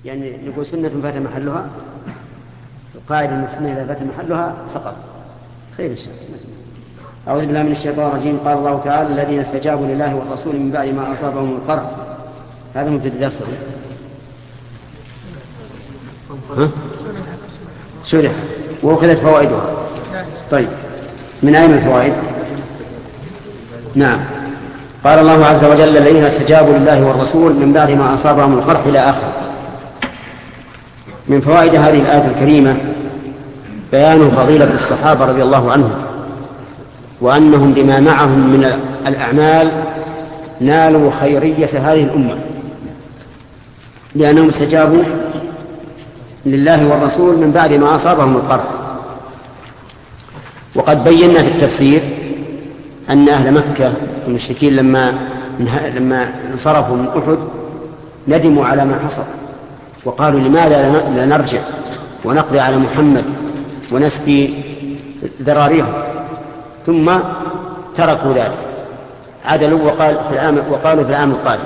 يعني نقول سنة فات محلها، القاعدة أن السنة إذا فات محلها سقط. خير إن شاء الله. أعوذ بالله من الشيطان الرجيم. قال الله تعالى: الذين استجابوا لله والرسول من بعد ما أصابهم القرح. هذا مبتدأ درس شرح وأخذت فوائدها. طيب، من أين الفوائد؟ نعم، قال الله عز وجل: الذين استجابوا لله والرسول من بعد ما أصابهم القرح إلى آخر. من فوائد هذه الآية الكريمة بيان فضيلة الصحابة رضي الله عنهم، وأنهم بما معهم من الأعمال نالوا خيرية هذه الأمة، لأنهم استجابوا لله والرسول من بعد ما أصابهم القرح. وقد بينا في التفسير أن أهل مكة المشركين لما انصرفوا من أحد ندموا على ما حصل، وقالوا: لماذا لا نرجع ونقضي على محمد ونسقي ذراريهم؟ ثم تركوا ذلك، عدلوا وقالوا في العام القادم.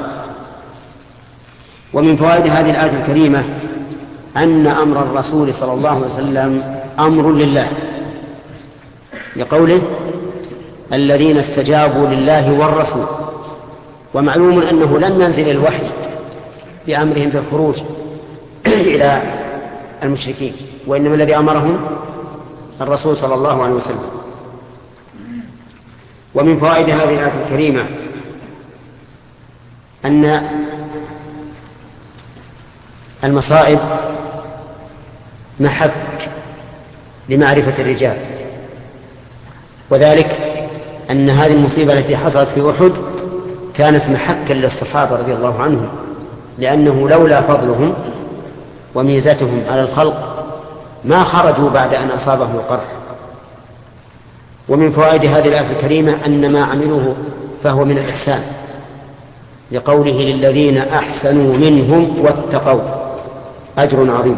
ومن فوائد هذه الآية الكريمة أن أمر الرسول صلى الله عليه وسلم أمر لله، لقوله: الذين استجابوا لله والرسول. ومعلوم أنه لم ينزل الوحي بأمرهم بالخروج إلى المشركين، وإنما الذي أمرهم الرسول صلى الله عليه وسلم. ومن فوائد هذه الآية الكريمة أن المصائب محك لمعرفة الرجال، وذلك أن هذه المصيبة التي حصلت في أحد كانت محكا للصحابة رضي الله عنهم، لأنه لولا فضلهم وميزتهم على الخلق ما خرجوا بعد أن أصابهم القرح. ومن فوائد هذه الآية الكريمة أن ما عملوه فهو من الإحسان، لقوله: للذين أحسنوا منهم واتقوا أجر عظيم.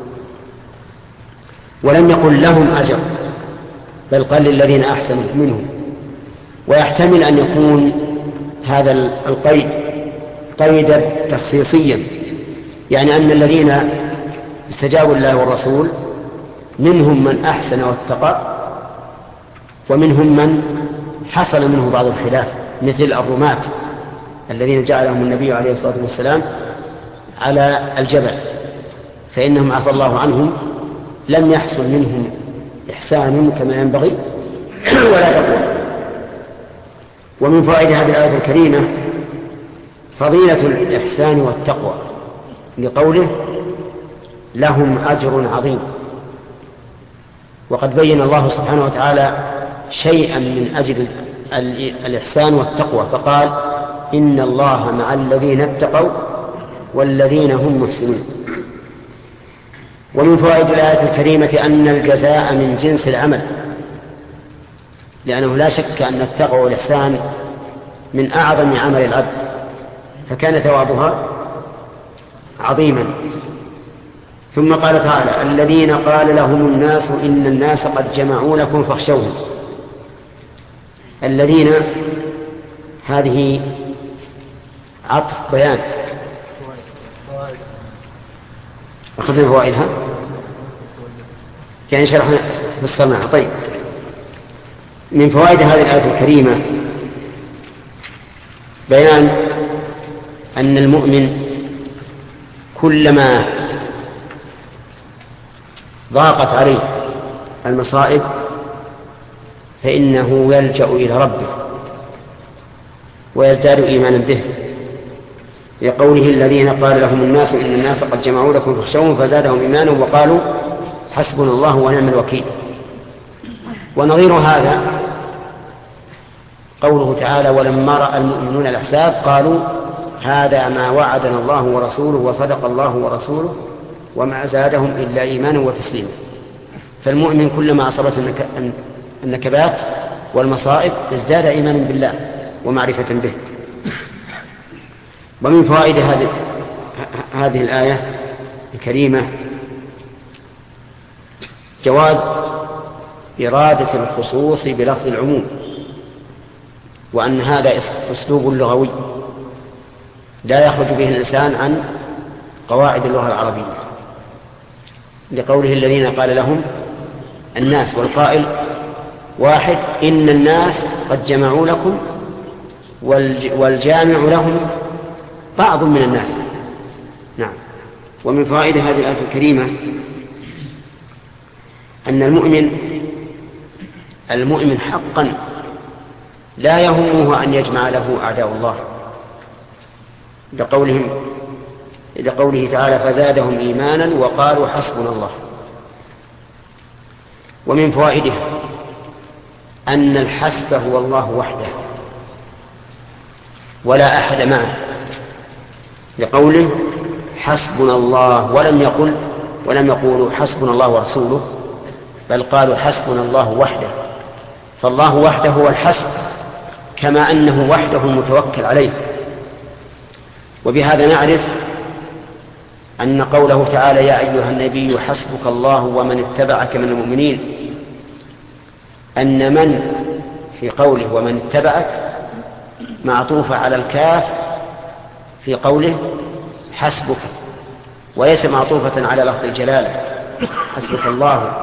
ولم يقل لهم أجر، بل قال للذين أحسنوا منهم. ويحتمل أن يكون هذا القيد قيدا تخصيصيا، يعني أن الذين استجابوا لله والرسول منهم من أحسن واتقى، ومنهم من حصل منه بعض الخلاف، مثل الرماة الذين جعلهم النبي عليه الصلاة والسلام على الجبل، فإنهم عفى الله عنهم، لم يحصل منهم إحسان كما ينبغي ولا تقوى. ومن فوائد هذه الآية الكريمة فضيلة الإحسان والتقوى، لقوله: لهم أجر عظيم. وقد بين الله سبحانه وتعالى شيئا من أجل الإحسان والتقوى، فقال: إن الله مع الذين اتقوا والذين هم محسنون. ومن فوائد الآية الكريمة أن الجزاء من جنس العمل، لأنه لا شك أن التقوى والإحسان من أعظم عمل العبد، فكان ثوابها عظيما. ثم قال تعالى: الذين قال لهم الناس إن الناس قد جمعوا لكم فاخشوهم. الذين هذه عطف بيان، أخذنا فوائدها يعني شرحنا بالصناعة. طيب، من فوائد هذه الآية الكريمة بيان أن المؤمن كلما ضاقت عليه المصائب فإنه يلجأ إلى ربه ويزداد إيمانا به، لقوله: الذين قال لهم الناس إن الناس قد جمعوا لكم فاخشوهم فزادهم إيمانا وقالوا حسبنا الله ونعم الوكيل. ونظير هذا قوله تعالى: ولما رأى المؤمنون الأحزاب قالوا هذا ما وعدنا الله ورسوله وصدق الله ورسوله وما زادهم إلا إيمانا وتسليما. فالمؤمن كلما أصابته النكبات والمصائب ازداد إيمانا بالله ومعرفة به. ومن فوائد هذه الآية الكريمة جواز إرادة الخصوص بلفظ العموم، وأن هذا أسلوب لغوي لا يخرج به الإنسان عن قواعد اللغة العربية، لقوله الذين قال لهم الناس، والقائل واحد: إن الناس قد جمعوا لكم، والجامع لهم بعض من الناس. نعم. ومن فوائد هذه الآية الكريمة أن المؤمن حقا لا يهمه أن يجمع له أعداء الله، لقوله تعالى: فزادهم إيمانا وقالوا حسبنا الله. ومن فوائده أن الحسب هو الله وحده ولا أحد معه، لقوله حسبنا الله، ولم يقولوا حسبنا الله ورسوله، بل قالوا حسبنا الله وحده. فالله وحده هو الحسب، كما أنه وحده المتوكل عليه. وبهذا نعرف أن قوله تعالى: يا أيها النبي حسبك الله ومن اتبعك من المؤمنين، أن من في قوله ومن اتبعك معطوفة على الكاف في قوله حسبك، وليس معطوفة على لفظ الجلالة حسبك الله،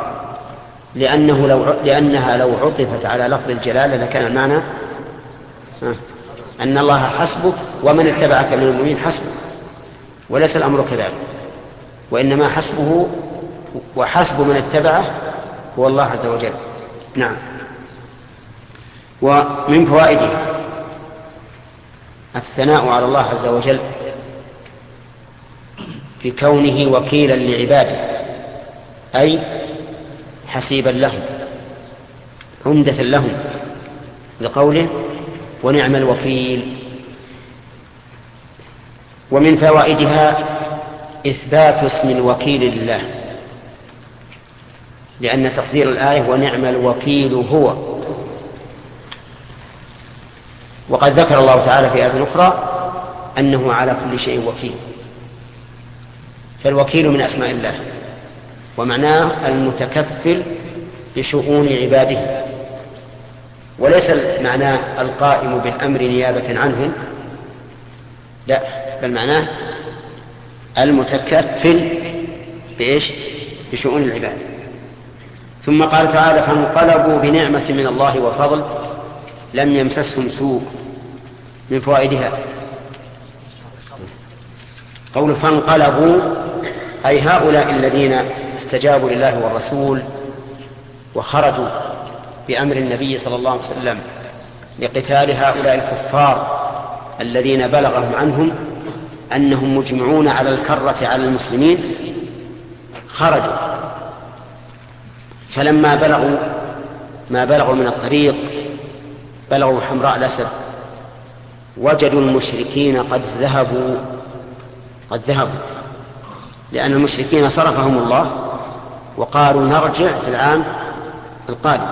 لأنها لو عطفت على لفظ الجلالة لكان المعنى أن الله حسبك ومن اتبعك من المؤمنين حسبك، وليس الأمر كذلك، وإنما حسبه وحسب من اتبعه هو الله عز وجل. نعم. ومن فوائده الثناء على الله عز وجل في كونه وكيلا لعباده، أي حسيبا لهم، عمدة لهم، لقوله ونعم الوكيل. ومن فوائدها إثبات اسم الوكيل لله، لأن تقدير الآية ونعم الوكيل هو. وقد ذكر الله تعالى في آية أخرى أنه على كل شيء وكيل، فالوكيل من أسماء الله، ومعناه المتكفل بشؤون عباده، وليس معناه القائم بالأمر نيابة عنهم، لا، بل معناه المتكفل بشؤون العباد. ثم قال تعالى: فانقلبوا بنعمة من الله وفضل لم يمسسهم سوء. من فوائدها قول فانقلبوا، أي هؤلاء الذين استجابوا لله والرسول وخرجوا بأمر النبي صلى الله عليه وسلم لقتال هؤلاء الكفار الذين بلغهم عنهم أنهم مجمعون على الكرة على المسلمين، خرجوا، فلما بلغوا ما بلغوا من الطريق، بلغوا حمراء الأسد، وجدوا المشركين قد ذهبوا، لأن المشركين صرفهم الله وقالوا نرجع في العام القادم.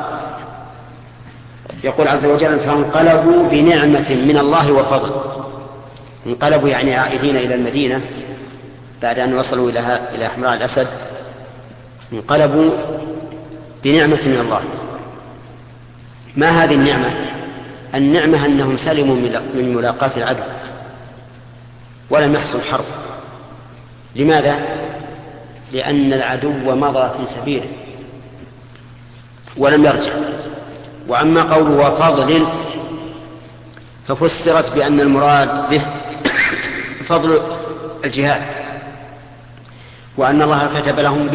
يقول عز وجل: فانقلبوا بنعمة من الله وفضل. انقلبوا يعني عائدين إلى المدينة بعد أن وصلوا إلى حمراء الأسد، انقلبوا بنعمة من الله. ما هذه النعمة؟ النعمة أنهم سلموا من ملاقاة العدو ولم يحصل حرب. لماذا؟ لأن العدو مضى في سبيله ولم يرجع. وأما قوله وفضل ففسرت بأن المراد به فضل الجهاد، وأن الله كتب لهم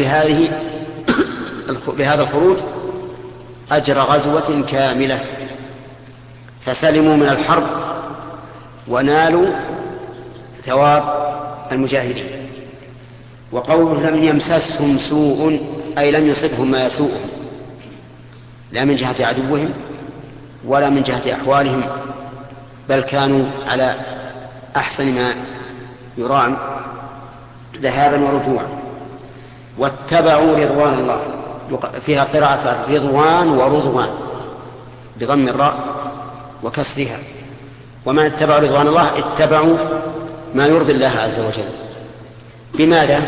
بهذا الخروج أجر غزوة كاملة، فسلموا من الحرب ونالوا ثواب المجاهدين. وقوله لم يمسسهم سوء، أي لم يصبهم ما يسوءهم، لا من جهة عدوهم ولا من جهة أحوالهم، بل كانوا على أحسن ما يرام ذهابا ورجوعا. واتبعوا رضوان الله، فيها قراءة رضوان ورضوان بضم الراء وكسرها. ومن اتبعوا رضوان الله اتبعوا ما يرضي الله عز وجل. بماذا؟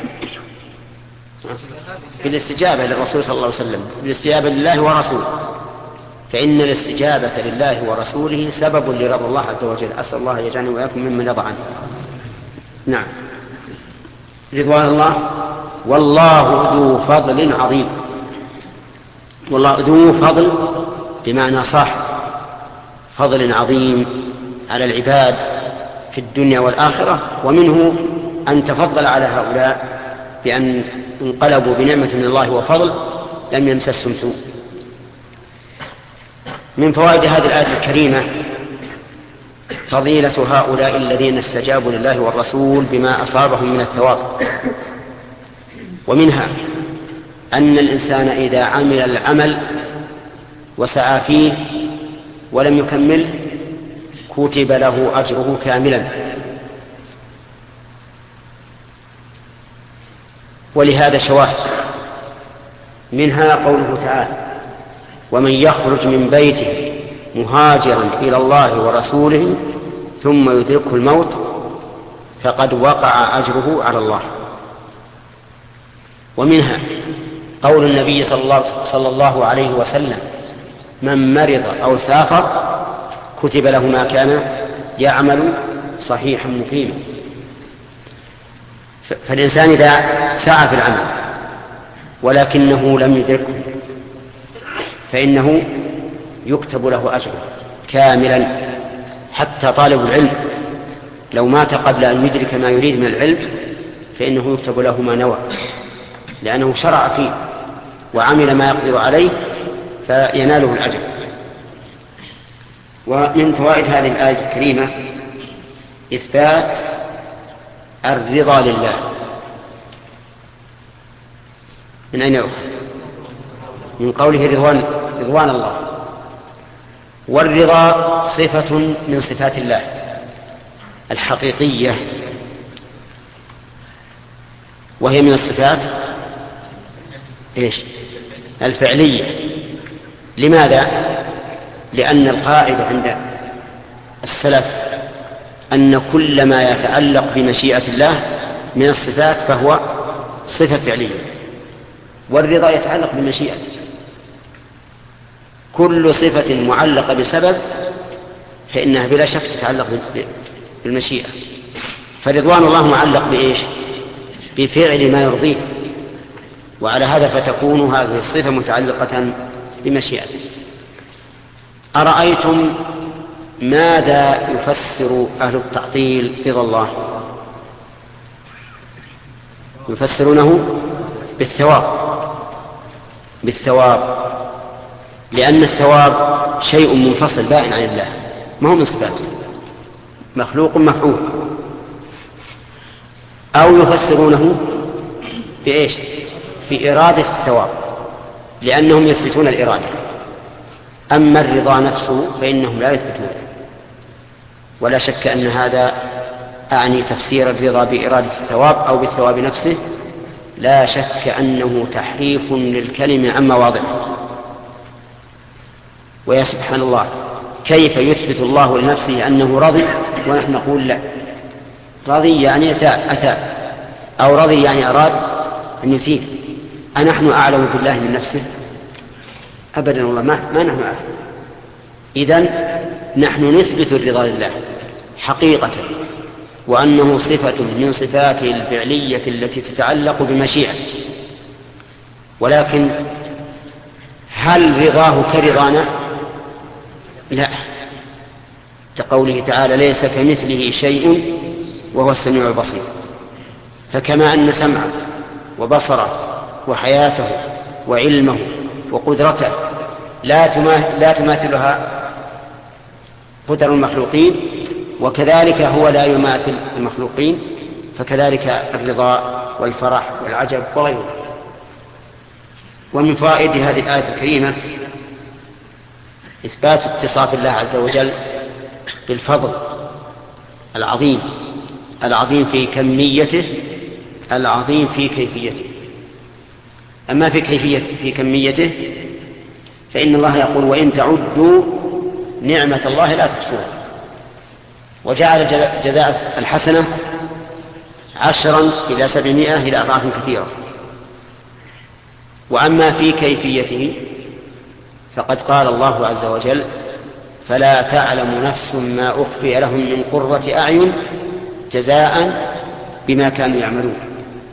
بالاستجابة للرسول صلى الله عليه وسلم، بالاستجابة لله ورسوله، فإن الاستجابة لله ورسوله سبب لرضا الله عز وجل. أسأل الله يجعلني وإياكم ممن يرضى عنه. نعم. رضوان الله والله ذو فضل عظيم. والله ذو فضل بمعنى صاحب فضل عظيم على العباد في الدنيا والآخرة، ومنه أن تفضل على هؤلاء بأن انقلبوا بنعمة من الله وفضل لم يمسسهم سوء. من فوائد هذه الآية الكريمة فضيلة هؤلاء الذين استجابوا لله والرسول بما أصابهم من الثواب، ومنها أن الإنسان إذا عمل العمل وسعى فيه ولم يكمل كتب له أجره كاملا. ولهذا شواهد، منها قوله تعالى: ومن يخرج من بيته مهاجرا إلى الله ورسوله ثم يدركه الموت فقد وقع أجره على الله. ومنها قول النبي صلى الله عليه وسلم: من مرض أو سافر كتب له ما كان يعمل صحيحا مقيما. فالإنسان إذا سعى في العمل ولكنه لم يدركه فإنه يكتب له أجره كاملا. حتى طالب العلم لو مات قبل أن يدرك ما يريد من العلم فإنه يكتب له ما نوى، لأنه شرع فيه وعمل ما يقدر عليه فيناله الأجر. ومن فوائد هذه الآية الكريمة إثبات الرضا لله. من أين يؤخذ؟ من قوله رضوان الله. والرضا صفة من صفات الله الحقيقية، وهي من الصفات الفعلية. لماذا؟ لأن القاعدة عند السلف أن كل ما يتعلق بمشيئة الله من الصفات فهو صفة فعلية، والرضا يتعلق بمشيئته. كل صفة معلقة بسبب فإنها بلا شك تتعلق بالمشيئة. فرضوان الله معلق بإيش؟ بفعل ما يرضيه، وعلى هذا فتكون هذه الصفة متعلقة بمشيئته. أرأيتم ماذا يفسر أهل التعطيل رضا الله؟ يفسرونه بالثواب، لأن الثواب شيء منفصل بائن عن الله، ما هو من صفاته، مخلوق مفعول. أو يفسرونه بإيش؟ بإرادة الثواب، لأنهم يثبتون الإرادة. أما الرضا نفسه فإنهم لا يثبتون. ولا شك أن هذا أعني تفسير الرضا بإرادة الثواب أو بالثواب نفسه لا شك أنه تحريف للكلمة عن مواضعه. ويا سبحان الله، كيف يثبت الله لنفسه أنه رضي ونحن نقول لا؟ رضي يعني أتى، أو رضي يعني أراد أن يثيب. أنحن أعلم بالله من نفسه؟ أبدا والله، ما نحن أعلم. إذن نحن نثبت الرضا لله حقيقة، وأنه صفة من صفاته الفعلية التي تتعلق بمشيئته. ولكن هل رضاه كرضانا؟ لا، كقوله تعالى: ليس كمثله شيء وهو السميع البصير. فكما أن سمعه وبصره وحياته وعلمه وقدرته لا تماثلها قدر المخلوقين، وكذلك هو لا يماثل المخلوقين، فكذلك الرضا والفرح والعجب وغيره. ومن فوائد هذه الآية الكريمة إثبات اتصاف الله عز وجل بالفضل العظيم في كميته، العظيم في كيفيته. أما في كميته فإن الله يقول: وإن تعدوا نعمة الله لا تحصوها. وجعل جزاء الحسنة 10 إلى 700 إلى أضعاف كثيرة. وأما في كيفيته فقد قال الله عز وجل: فلا تعلم نفس ما أخفي لهم من قرة أعين جزاء بما كانوا يعملون.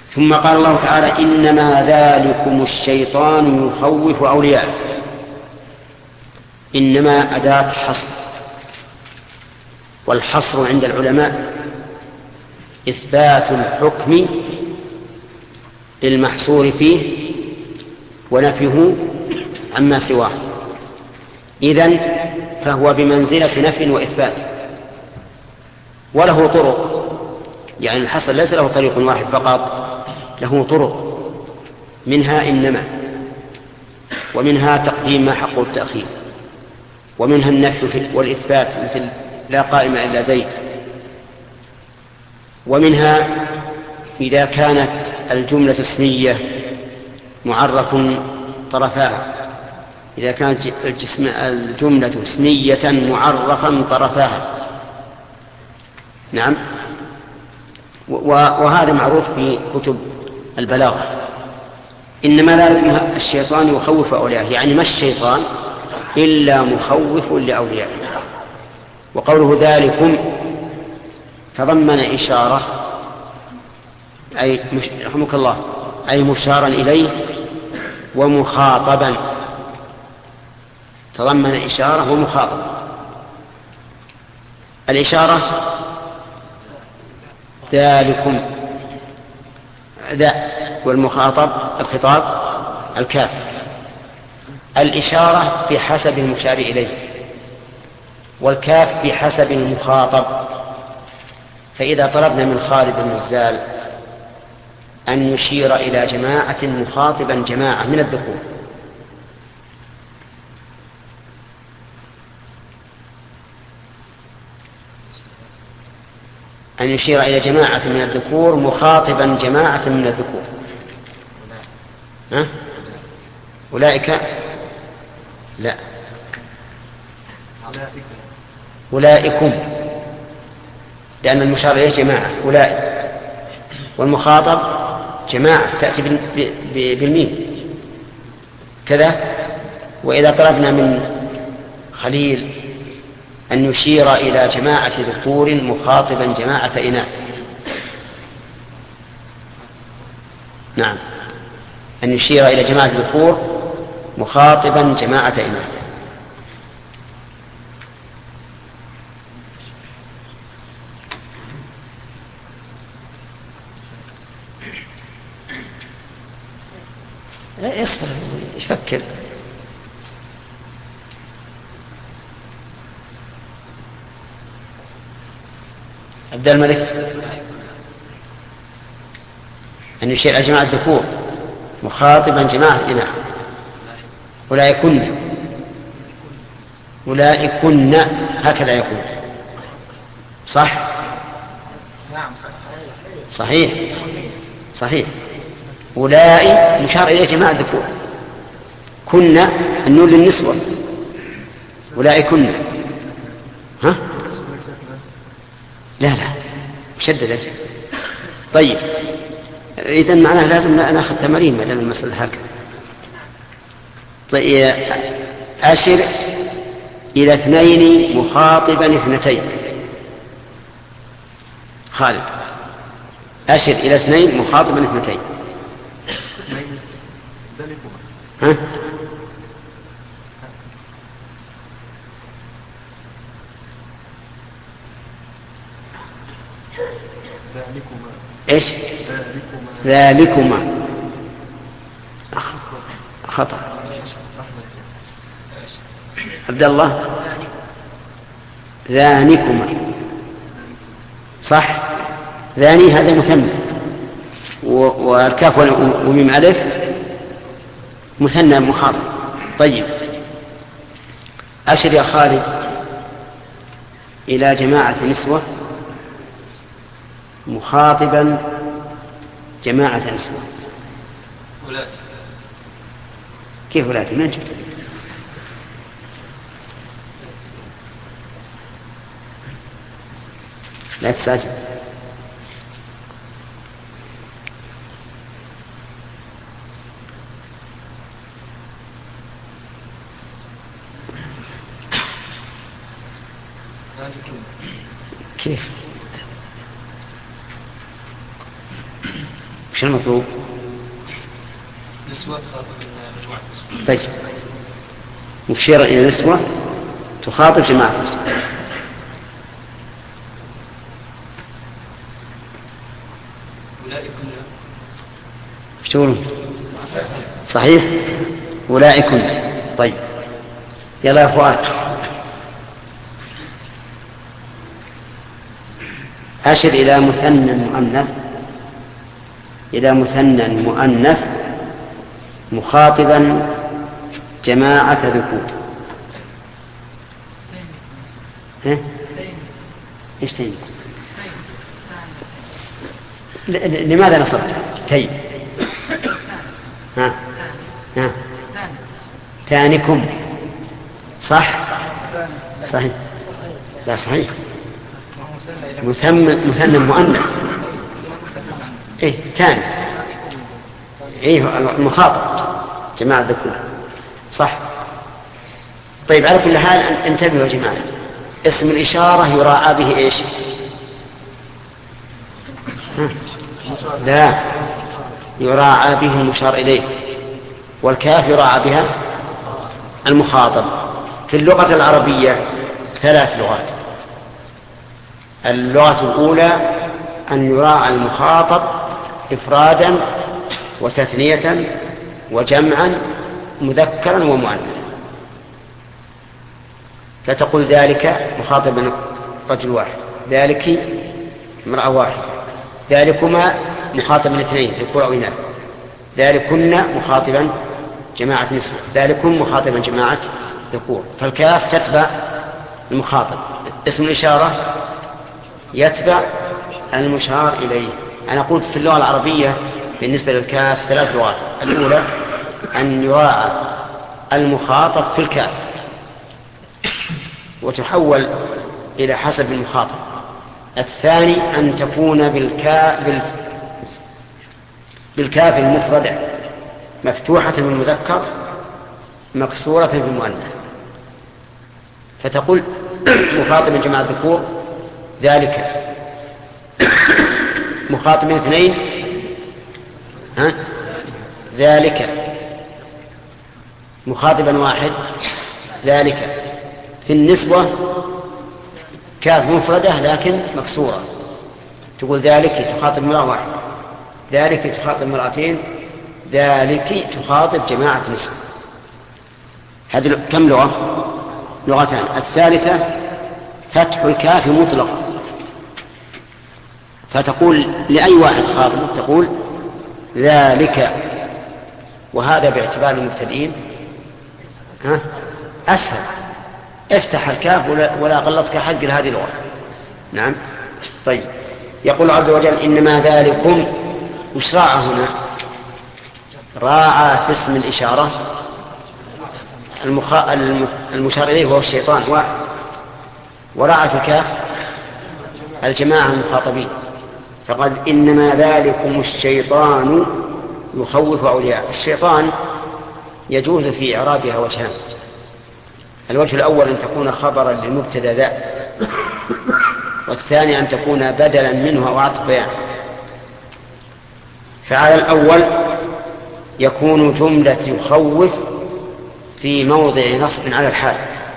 ثم قال الله تعالى إنما ذلكم الشيطان يخوف أولياءه. إنما أداة حصر، والحصر عند العلماء إثبات الحكم للمحصور فيه ونفيه عما سواه، إذن فهو بمنزلة نفي وإثبات، وله طرق، يعني الحصر ليس له طريق واحد فقط، له طرق، منها إنما، ومنها تقديم ما حقه التأخير، ومنها النفي والإثبات مثل لا قائم إلا زيد، ومنها إذا كانت الجملة اسمية معرف طرفاها، إذا كانت الجملة اسمية معرفا طرفاها. نعم، وهذا معروف في كتب البلاغة. إنما لا الشيطان يخوف أولياءه، يعني ما الشيطان إلا مخوف لأوليائه. وقوله ذلكم تضمن إشارة، أي رحمك الله، أي مشارا إليه ومخاطبا، تضمن إشارة ومخاطب. الإشارة ذلكم ذا، والمخاطب الخطاب الكاف. الإشارة بحسب المشار إليه، والكاف بحسب المخاطب. فإذا طلبنا من خالد بن الزال أن يشير إلى جماعة مخاطبا جماعة من الذكور، أن يشير إلى جماعة من الذكور مخاطبا جماعة من الذكور، أولئك لا، أولئكم، لأن المشار إليه جماعة أولئك، والمخاطب جماعة تأتي بالميم كذا. وإذا طلبنا من خليل أن يشير إلى جماعة ذكور مخاطبا جماعة إناث، نعم، أن يشير إلى جماعة ذكور مخاطبا جماعة إناث. اصبر يفكر. عبد الملك أن يشير إلى جماعة الذكور مخاطبا جماعة إناث. أولئكن، أولئكن هكذا يقول، صح؟ نعم صحيح صحيح. أولئك مشار إليه جماعة الذكور، كنا النون للنسوة، أولئكن. ها؟ لا مشددة. طيب إذن معناه لازم نأخذ تمارين ما دام المسألة هكذا. طيب أشر إلى اثنين مخاطبا اثنتين. خالد أشر إلى اثنين مخاطبا اثنتين. ها؟ ايش؟ ذلكما خطأ. عبد الله ذانكما صح. ذاني هذا مثنى، والكاف وميم ألف مثنى مخاطب. طيب أشر يا خالد إلى جماعة نسوة مخاطبا جماعة نسوة. كيف ولاتي؟ من جبت؟ لا تستعجل. كيف؟ وش المطلوب؟ نسوة مجموعة. طيب مشير إلى نسوة تخاطب جماعة المسلمين. ايش تقولون؟ صحيح أولئكن. طيب يلا يا فؤاد أشر إلى مثنى مؤنث، إلى مثنى مؤنث مخاطبا جماعة ذكور. ايش تين؟ لماذا نصبت تين؟ ها تانكم صح؟ صحيح. لا صحيح مثنى مؤنث. ايه تاني ايه المخاطب جماعة ذكور صح. طيب على كل حال انتبهوا يا جماعة، اسم الإشارة يراعى به ايش؟ لا يراعى به المشار إليه، والكاف يراعى بها المخاطب. في اللغة العربية 3 لغات. اللغة الأولى أن يراعى المخاطب إفرادا وتثنية وجمعا مذكرا ومؤنثا، فتقول ذلك مخاطبا رجل واحد، ذلك امرأة واحدة، ذلكما مخاطبا 2 ذكور أو إناث، ذلكن مخاطبا جماعة نسوة، ذلكم مخاطبا جماعة ذكور. فالكاف تتبع المخاطب، اسم الإشارة يتبع المشار إليه. أنا قلت في اللغة العربية بالنسبة للكاف 3 لغات. الأولى أن يراعى المخاطب في الكاف وتحول إلى حسب المخاطب. الثاني أن تكون بالكاف المفردة مفتوحة في المذكر مكسورة في المؤنث، فتقول مخاطب جماعة الذكور ذلك، مخاطب 2 ذلك، مخاطبا 1 ذلك. في النسوة كاف مفردة لكن مكسورة، تقول ذلك تخاطب امرأة 1، ذلك تخاطب 2، ذلك تخاطب جماعة نسوة. هذه كم لغة؟ 2. الثالثة فتح الكاف مطلقا، فتقول لأي واحد خاطب تقول ذلك، وهذا باعتبار المبتدئين أسهل. افتح الكاف ولا غلطك حق هذه اللغة. نعم. طيب يقول عز وجل إنما ذلكم، وش راعى هنا؟ راعى في اسم الإشارة المشار إليه وهو الشيطان 1، وراعى في الكاف الجماعة المخاطبين. فقد إنما ذلكم الشيطان يخوف أولياء. الشيطان يجوز في إعرابها وجهان. الوجه الأول أن تكون خبرا للمبتدا ذا، والثاني أن تكون بدلا منه أو عطف بيان. فعلى الأول يكون جملة يخوف في موضع نصب على الحال،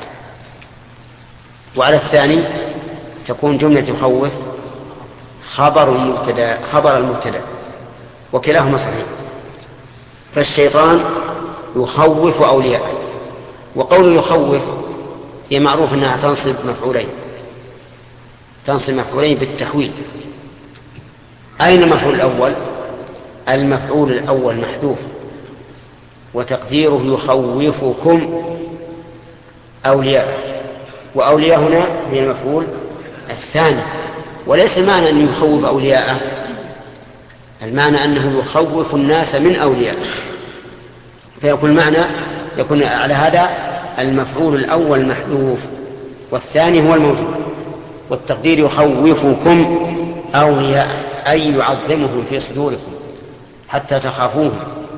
وعلى الثاني تكون جملة يخوف خبر المبتدا، وكلاهما صحيح. فالشيطان يخوف أولياءه، وقول يخوف هي معروف أنها تنصب مفعولين بالتحويل. أين المفعول الأول؟ المفعول الأول محذوف وتقديره يخوفكم أولياء، وأولياء هنا هي المفعول الثاني. وليس المعنى أن يخوف أولياءه، المعنى أنه يخوف الناس من أولياء، فيكون معنى يكون على هذا المفعول الأول محذوف والثاني هو الموجود، والتقدير يخوفكم أولياء أي يعظمهم في صدوركم حتى تخافوهم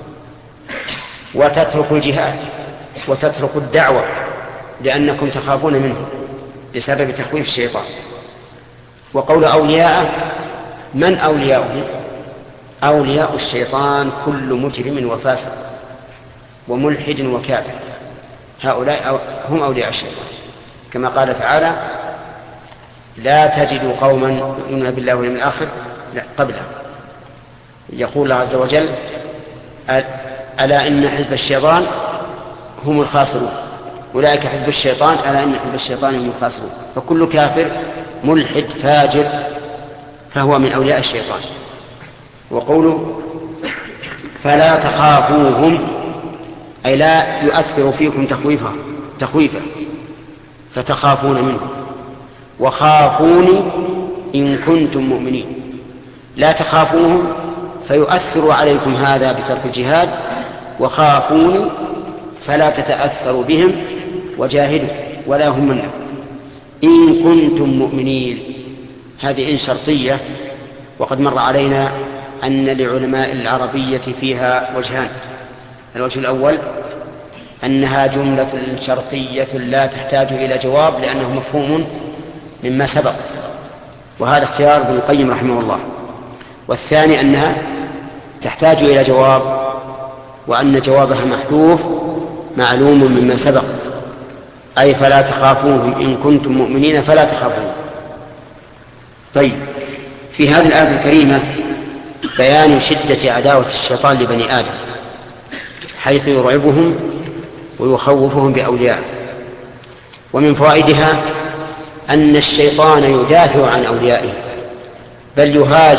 وتتركوا الجهاد وتتركوا الدعوة لأنكم تخافون منه بسبب تخويف الشيطان. وقول أولياء، من أولياؤه؟ أولياء الشيطان كل مجرم وفاسق وملحد وكافر، هؤلاء هم أولياء الشيطان، كما قال تعالى: لا تجد قوما يؤمنون بالله واليوم الآخر قبله. يقول الله عز وجل: ألا إن حزب الشيطان هم الخاسرون، أولئك حزب الشيطان، ألا إن حزب الشيطان هم الخاسرون. فكل كافر ملحد فاجر فهو من أولياء الشيطان. وقوله فلا تخافوهم أي لا يؤثر فيكم تخويفا فتخافون منه، وخافوني إن كنتم مؤمنين. لا تخافوهم فيؤثر عليكم هذا بترك الجهاد، وخافوني فلا تتأثروا بهم وجاهدوا ولا هم منكم إن كنتم مؤمنين. هذه إن شرطية، وقد مر علينا أن لعلماء العربية فيها وجهان. الوجه الأول أنها جملة شرطية لا تحتاج إلى جواب لأنه مفهوم مما سبق، وهذا اختيار ابن القيم رحمه الله. والثاني أنها تحتاج إلى جواب، وأن جوابها محذوف معلوم مما سبق، أي فلا تخافوهم إن كنتم مؤمنين فلا تخافوهم. طيب، في هذه الآية الكريمة بيان شدة عداوة الشيطان لبني آدم، حيث يرعبهم ويخوفهم بأوليائه. ومن فوائدها أن الشيطان يدافع عن أوليائه، بل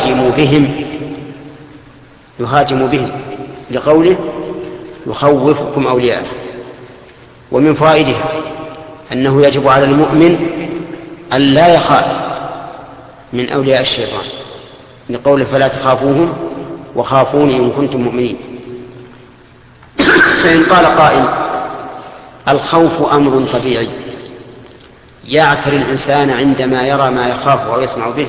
يهاجم بهم لقوله يخوفكم أولياءه. ومن فوائدها أنه يجب على المؤمن أن لا يخاف من أولياء الشيطان لقوله فلا تخافوهم وخافوني إن كنتم مؤمنين. فإن قال قائل: الخوف أمر طبيعي يعتري الإنسان عندما يرى ما يخاف أو يسمع به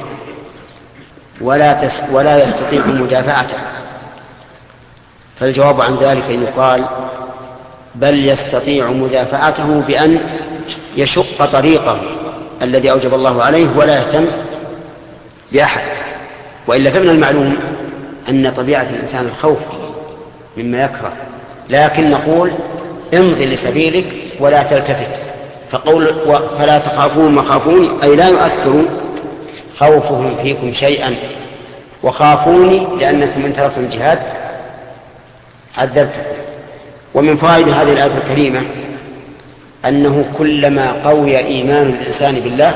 ولا يستطيع مدافعته، فالجواب عن ذلك أن يقال: بل يستطيع مدافعته بأن يشق طريقه الذي أوجب الله عليه ولا يهتم بأحد. وإلا فمن المعلوم أن طبيعة الإنسان الخوف مما يكره، لكن نقول امضي لسبيلك ولا تلتفت. فقول فلا تخافون وخافوني أي لا يؤثر خوفهم فيكم شيئا، وخافوني لأنكم إن تركتم الجهاد عذبتكم. ومن فوائد هذه الآية الكريمة أنه كلما قوي إيمان الإنسان بالله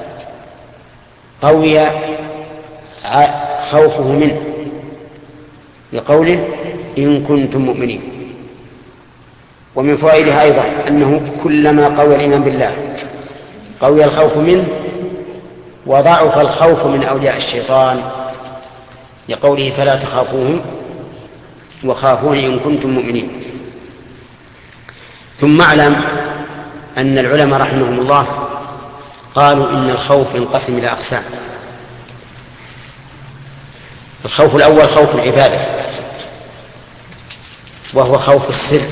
قوي خوفه منه، لقوله إن كنتم مؤمنين. ومن فوائدها أيضا أنه كلما قوي الإيمان بالله قوي الخوف منه، وضعف الخوف من أولياء الشيطان، لقوله فلا تخافوهم وخافوني إن كنتم مؤمنين. ثم اعلم أن العلماء رحمهم الله قالوا إن الخوف ينقسم إلى أقسام. الخوف الأول خوف العبادة، وهو خوف السر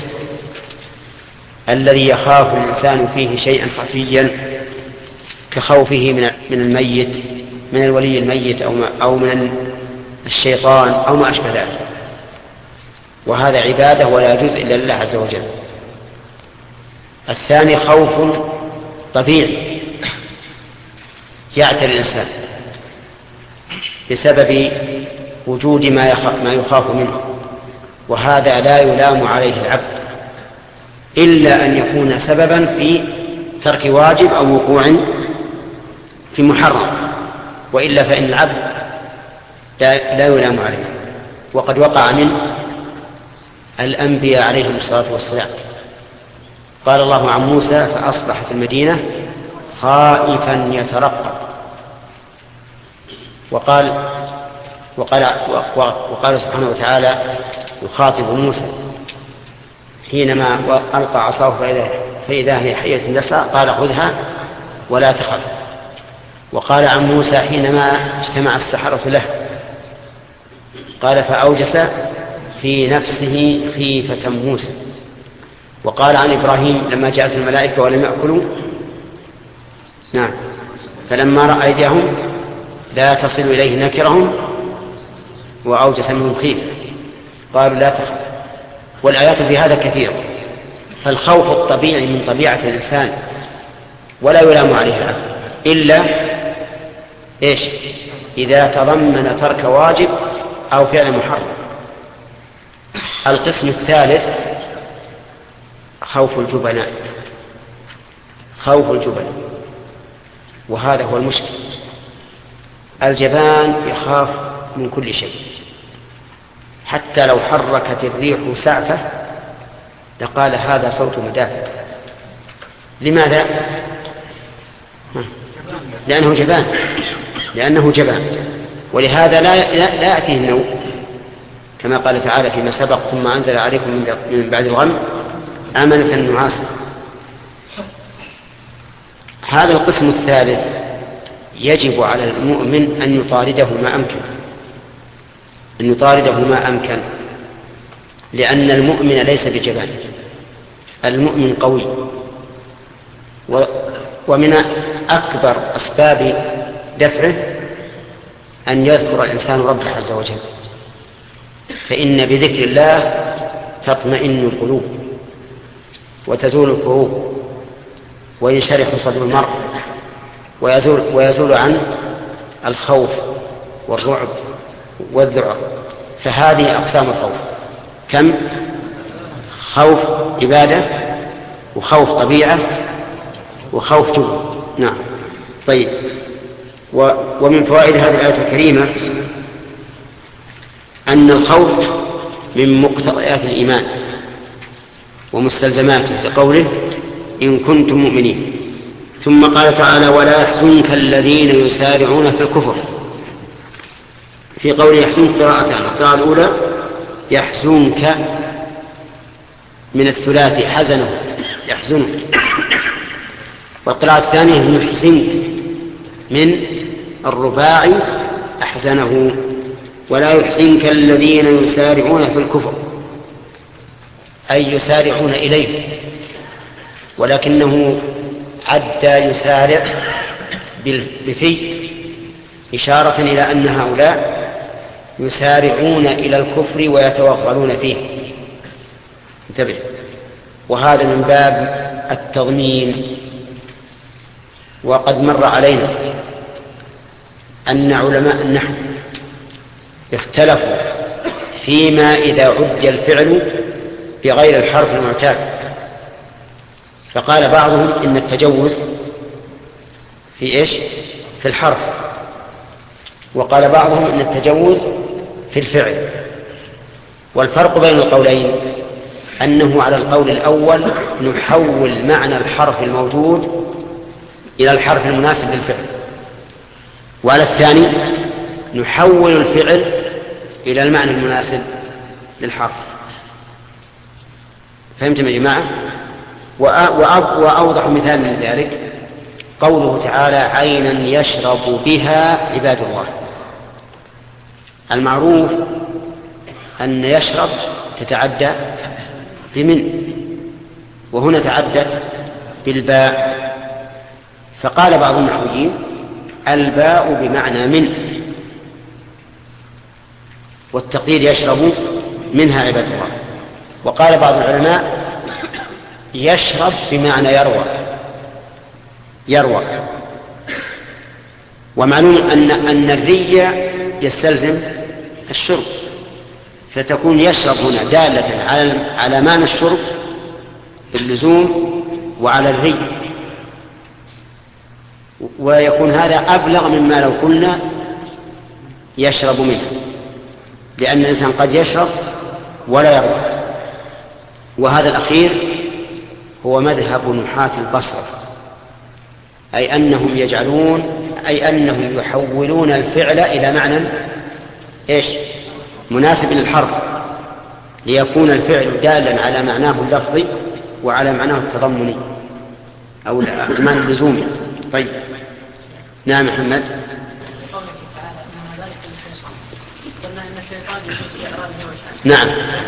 الذي يخاف الإنسان فيه شيئا خفيا، كخوفه من الميت، من الولي الميت أو من الشيطان أو ما أشبه ذلك، وهذا عبادة ولا يجوز إلا لله عز وجل. الثاني خوف طبيعي يعتري الإنسان بسبب وجود ما يخاف منه، وهذا لا يلام عليه العبد إلا أن يكون سببا في ترك واجب أو وقوع في محرم، وإلا فإن العبد لا يلام عليه. وقد وقع من الأنبياء عليهم الصلاة والسلام. قال الله عن موسى: فأصبح في المدينة خائفا يترقب. وقال سبحانه وتعالى يخاطب موسى حينما ألقى عصاه فإذا هي حية تسعى قال: خذها ولا تخف. وقال عن موسى حينما اجتمع السحرة له قال: فأوجس في نفسه خيفة موسى. وقال عن إبراهيم لما جاءت الملائكة ولم يأكلوا فلما رأى أيديهم لا تصل إليه نكرهم وأوجس منهم خيفة قالوا لا تخف. والآيات في هذا كثيرة. فالخوف الطبيعي من طبيعة الإنسان ولا يلام عليها إلا إيش؟ إذا تضمن ترك واجب أو فعل محرم. القسم الثالث خوف الجبناء. خوف الجبناء، وهذا هو المشكل. الجبان يخاف من كل شيء، حتى لو حركت الريح سعفه لقال هذا صوت مدافع. لماذا؟ لأنه جبان. ولهذا لا يأتيه النوم، كما قال تعالى فيما سبق ثم أنزل عليكم من بعد الغم أمنة نعاسا. هذا القسم الثالث يجب على المؤمن أن يطارده ما أمكن، لأن المؤمن ليس بجبان، المؤمن قوي. ومن أكبر أسباب دفعه أن يذكر الإنسان ربه عز وجل، فإن بذكر الله تطمئن القلوب وتزول الكروب وينشرح صدر المرء ويزول عنه الخوف والرعب والذعر. فهذه أقسام الخوف. كم؟ خوف عبادة، وخوف طبيعة، وخوف جبن. نعم. طيب، ومن فوائد هذه الآية الكريمة أن الخوف من مقتضيات الإيمان ومستلزماته، لقوله إن كنتم مؤمنين. ثم قال تعالى ولا يحزنك الذين يسارعون في الكفر. في قوله يحزنك قراءتان، القراءة الأولى يحزنك من الثلاثي حزنه يحزنه، والقراءة الثانية يحزنك من الرباعي أحزنه. ولا يحزنك الذين يسارعون في الكفر، أي يسارعون إليه، ولكنه عد يسارع بفي إشارة إلى أن هؤلاء يسارعون إلى الكفر ويتوغلون فيه. انتبه. وهذا من باب التضمين. وقد مر علينا أن علماء النحو اختلفوا فيما إذا عد الفعل بغير الحرف المعتاد. فقال بعضهم إن التجوز في إيش؟ في الحرف. وقال بعضهم إن التجوز في الفعل. والفرق بين القولين أنه على القول الأول نحول معنى الحرف الموجود إلى الحرف المناسب للفعل، وعلى الثاني نحول الفعل إلى المعنى المناسب للحرف. فهمتم يا جماعة؟ وأوضح مثال من ذلك قوله تعالى عينا يشرب بها عباد الله. المعروف أن يشرب تتعدى بمن، وهنا تعدت بالباء. فقال بعض النحويين الباء بمعنى من، والتقدير يشرب منها عباد الله. وقال بعض العلماء يشرب بمعنى يروى. ومعلوم أن الري يستلزم الشرب، فتكون يشرب هنا دالة على معنى الشرب باللزوم وعلى الري، ويكون هذا أبلغ مما لو قلنا يشرب منه، لأن الإنسان قد يشرب ولا يروى. وهذا الأخير هو مذهب نحاة البصرة، أي أنهم يحولون الفعل إلى معنى إيش؟ مناسب للحرف، ليكون الفعل دالا على معناه اللفظي وعلى معناه التضمني أو المعنى اللزومي. طيب، نعم محمد. نعم.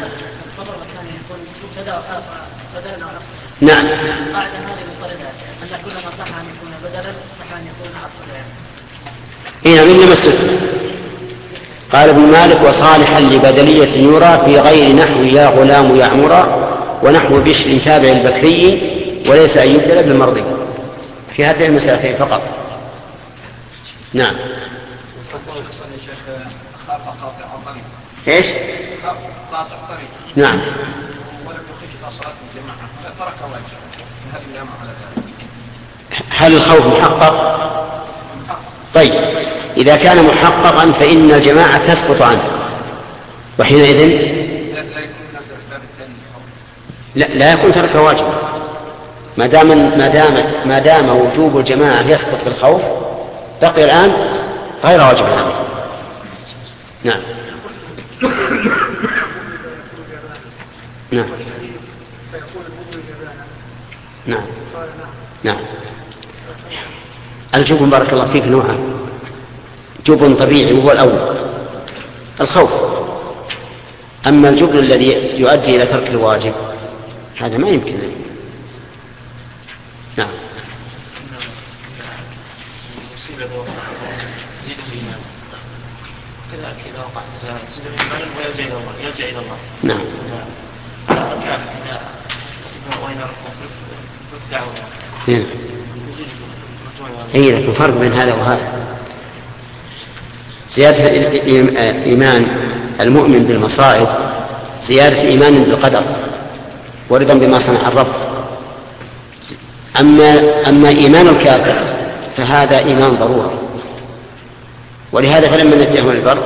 نعم. قاعدة هذه مضطردة أن كل ما صح أن يكون بدلا صح أن يكون عطفا. إيه من لمسته قال ابن مالك: وصالحا لبدلية يرى في غير نحو يا غلام يعمرا ونحو بشر تابع البكري وليس أن يبدل بالمرضي، في هاتين المسألتين فقط. نعم. ايش؟ قاطع طريق. نعم. ولم يخرج صلاة الجماعة فترك واجب، هل الإمام على ذلك؟ هل الخوف محقق؟ طيب، إذا كان محققا فإن الجماعة تسقط عنه، وحينئذ لا يكون ترك واجب، ما دام وجوب الجماعة يسقط بالخوف بقي الآن غير واجب عليه. نعم. نعم. نعم. نعم. الجبن بارك الله فيك نوعان: جبن طبيعي وهو الأول الخوف، أما الجبن الذي يؤدي إلى ترك الواجب هذا ما يمكن. نعم. نعم. أي لكن فرق بين هذا وهذا. زيادة إيمان المؤمن بالمصائب زيادة إيمان بالقدر ورضا بما صنع الرب. أما إيمان الكافر فهذا إيمان ضرورة، ولهذا فلما نجاهم البر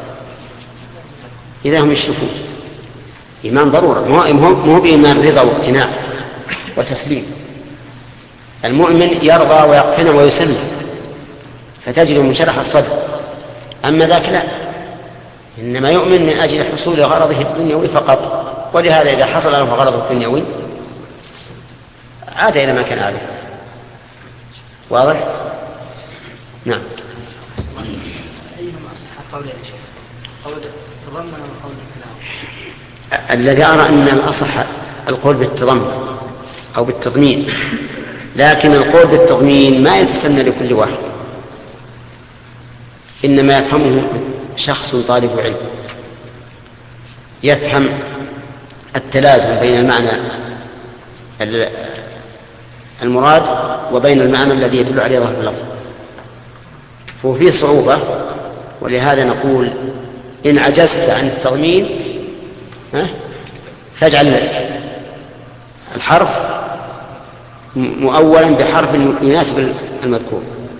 إذا هم يشركون. إيمان ضرورة، مو بإيمان رضا واقتناع وتسليم. المؤمن يرضى ويقتنع ويسلم فتجد منشرح الصدر، أما ذاك لا، إنما يؤمن من أجل حصول غرضه الدنيوي فقط، ولهذا إذا حصل له غرضه الدنيوي عاد إلى ما كان عليه. واضح؟ نعم. أيهما أصح قول يا شيخ؟ قول التضمن وقول التلاوة؟ الذي أرى أن الأصح القول بالتضمن أو بالتضمين، لكن القول بالتضمين ما يتسنى لكل واحد، إنما يفهمه شخص طالب علم يفهم التلازم بين المعنى المراد وبين المعنى الذي يدل عليه ظاهر اللفظ، ففي صعوبة. ولهذا نقول إن عجزت عن التضمين فاجعل الحرف مؤولا بحرف يناسب المذكور.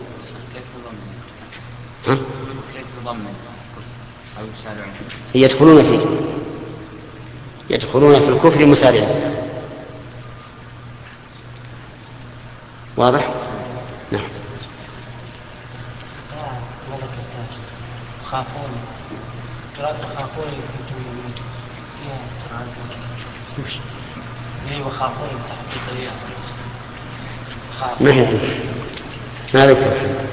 يدخلون في الكفر مسارعين. واضح؟ نعم. خافون وخافون تحقيق ما ذكر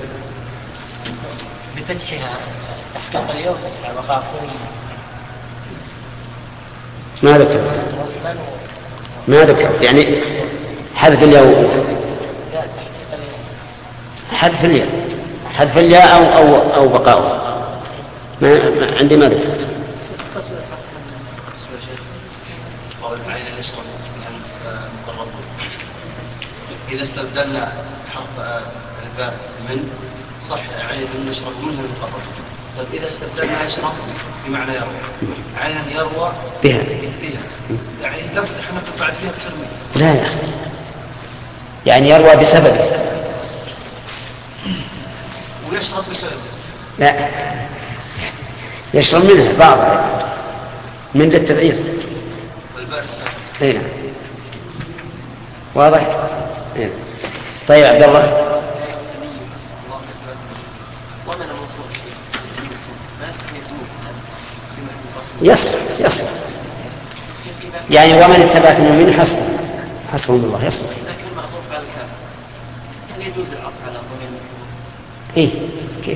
بفتحها تحقيق اليوم وخافون ما ذكر يعني حذف الياء حذف الياء أو بقاؤه. ما عندي ما ذكر. إذا استبدلنا حرف الباء من صح عين نشرب منها المقرر. طيب إذا استبدلنا يشرب بمعنى يروى عينا يروى بها يعني لم تحنا بعد فيها تسلمي. لا يا أخي، يعني يروى بسببه ويشرب بسببه. لا، يشرب منها بعضها من ذا التبعير والباء السابق. نعم. واضح؟ طيب عبد الله. يصل يعني ومن اتبعك من المؤمنين حسبهم الله يصل. لكن المعطوف على الكافر هل يجوز العطف على ضمير؟ ايه كيف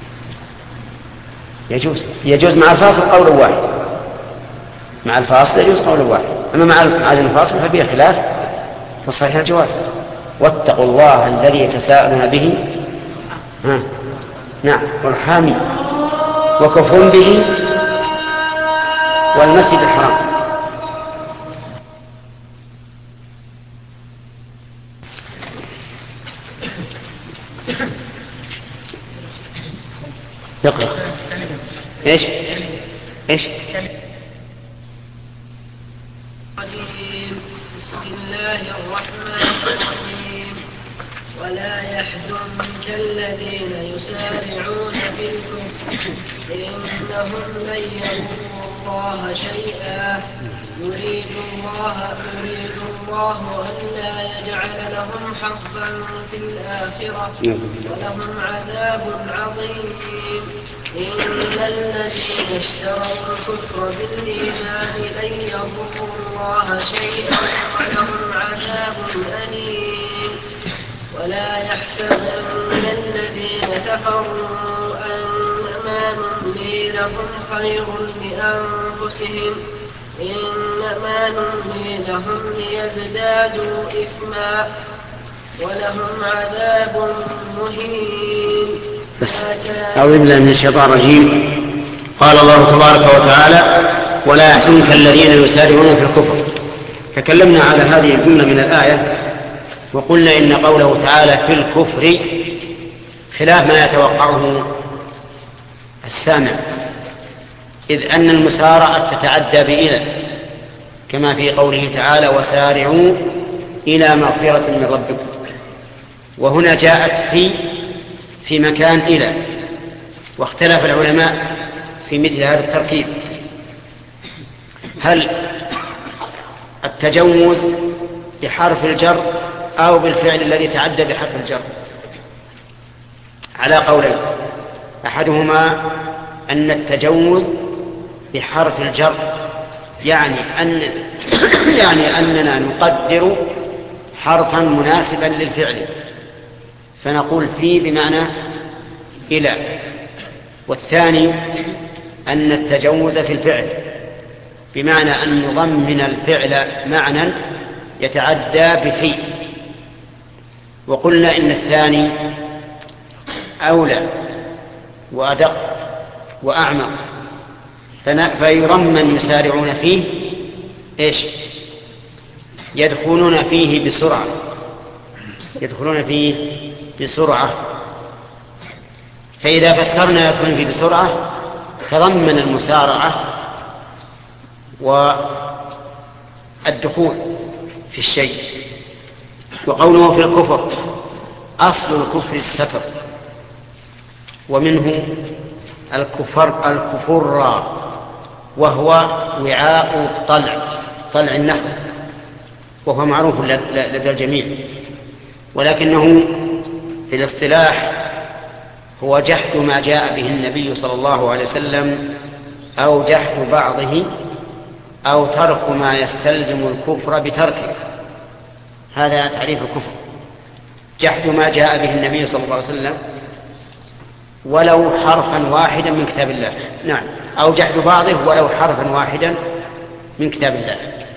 يجوز مع الفاصل قول واحد، مع الفاصل يجوز قول واحد، اما مع الفاصل ففيه خلاف فالصحيح الجواز. واتقوا الله الذي يتساءلون به نعم والحامي وكفر به والمسجد الحرام. يقرأ ايش بسم الله الرحمن الرحيم. ولا يحزنك الذين يسارعون بالكفر إنهم لن يضروا الله شيئا يريد الله ألا يجعل لهم حظا في الآخرة ولهم عذاب عظيم. إن الذين اشتروا الكفر بالإيمان لن يضروا الله شيئا ولهم عذاب أليم. ولا يحسبن الذين كفروا أنما نملي لهم خير لأنفسهم إنما نملي لهم ليزدادوا إثما ولهم عذاب مهين. أعوذ بالله من الشيطان الرجيم. قال الله تبارك وتعالى ولا يحزنك الذين يسارعون في الكفر. تكلمنا على هذه الجملة من الآية وقلنا إن قوله تعالى في الكفر خلاف ما يتوقعه السامع، إذ أن المسارعة تتعدى بإلى كما في قوله تعالى وسارعوا إلى مغفرة من ربكم، وهنا جاءت في مكان إلى، واختلف العلماء في مثل هذا التركيب، هل التجوز بحرف الجر أو بالفعل الذي تعدى بحرف الجر؟ على قولين، أحدهما أن التجوز بحرف الجر يعني أننا نقدر حرفا مناسبا للفعل فنقول في بمعنى إلى. والثاني أن التجوز في الفعل بمعنى أن نضمن الفعل معنى يتعدى بفي، وقلنا إن الثاني أولى وأدق وأعمق، فيرمن يسارعون فيه إيش؟ يدخلون فيه بسرعة. فإذا فسرنا يدخلون فيه بسرعة تضمن المسارعة والدخول في الشيء. وقوله في الكفر أصل الكفر الستر، ومنه الكفر وهو وعاء طلع النخل، وهو معروف لدى الجميع، ولكنه في الاصطلاح هو جحد ما جاء به النبي صلى الله عليه وسلم أو جحد بعضه أو ترك ما يستلزم الكفر بتركه. هذا تعريف الكفر، جحد ما جاء به النبي صلى الله عليه وسلم ولو حرفا واحدا من كتاب الله، نعم، أو جحد بعضه ولو حرفا واحدا من كتاب الله،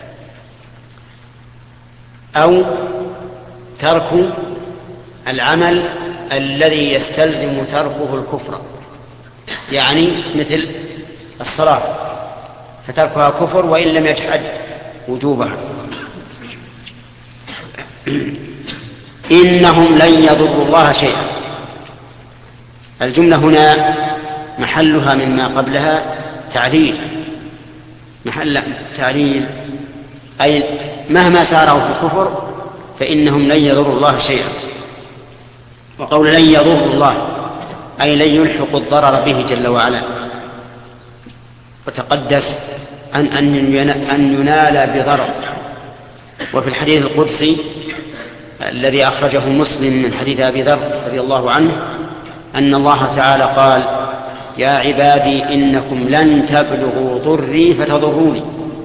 أو ترك العمل الذي يستلزم تركه الكفر، يعني مثل الصلاة فتركها كفر وإن لم يجحد وجوبها. إنهم لن يضروا الله شيئا، الجملة هنا محلها مما قبلها تعليل، محل تعليل، أي مهما سارعوا في الكفر فإنهم لن يضروا الله شيئا. وقول لن يضروا الله أي لن يلحقوا الضرر به جل وعلا، وتقدس أن ينال بضرر. وفي الحديث القدسي الذي أخرجه مسلم من حديث أبي ذر رضي الله عنه أن الله تعالى قال يا عبادي إنكم لن تبلغوا ضري فتضروني.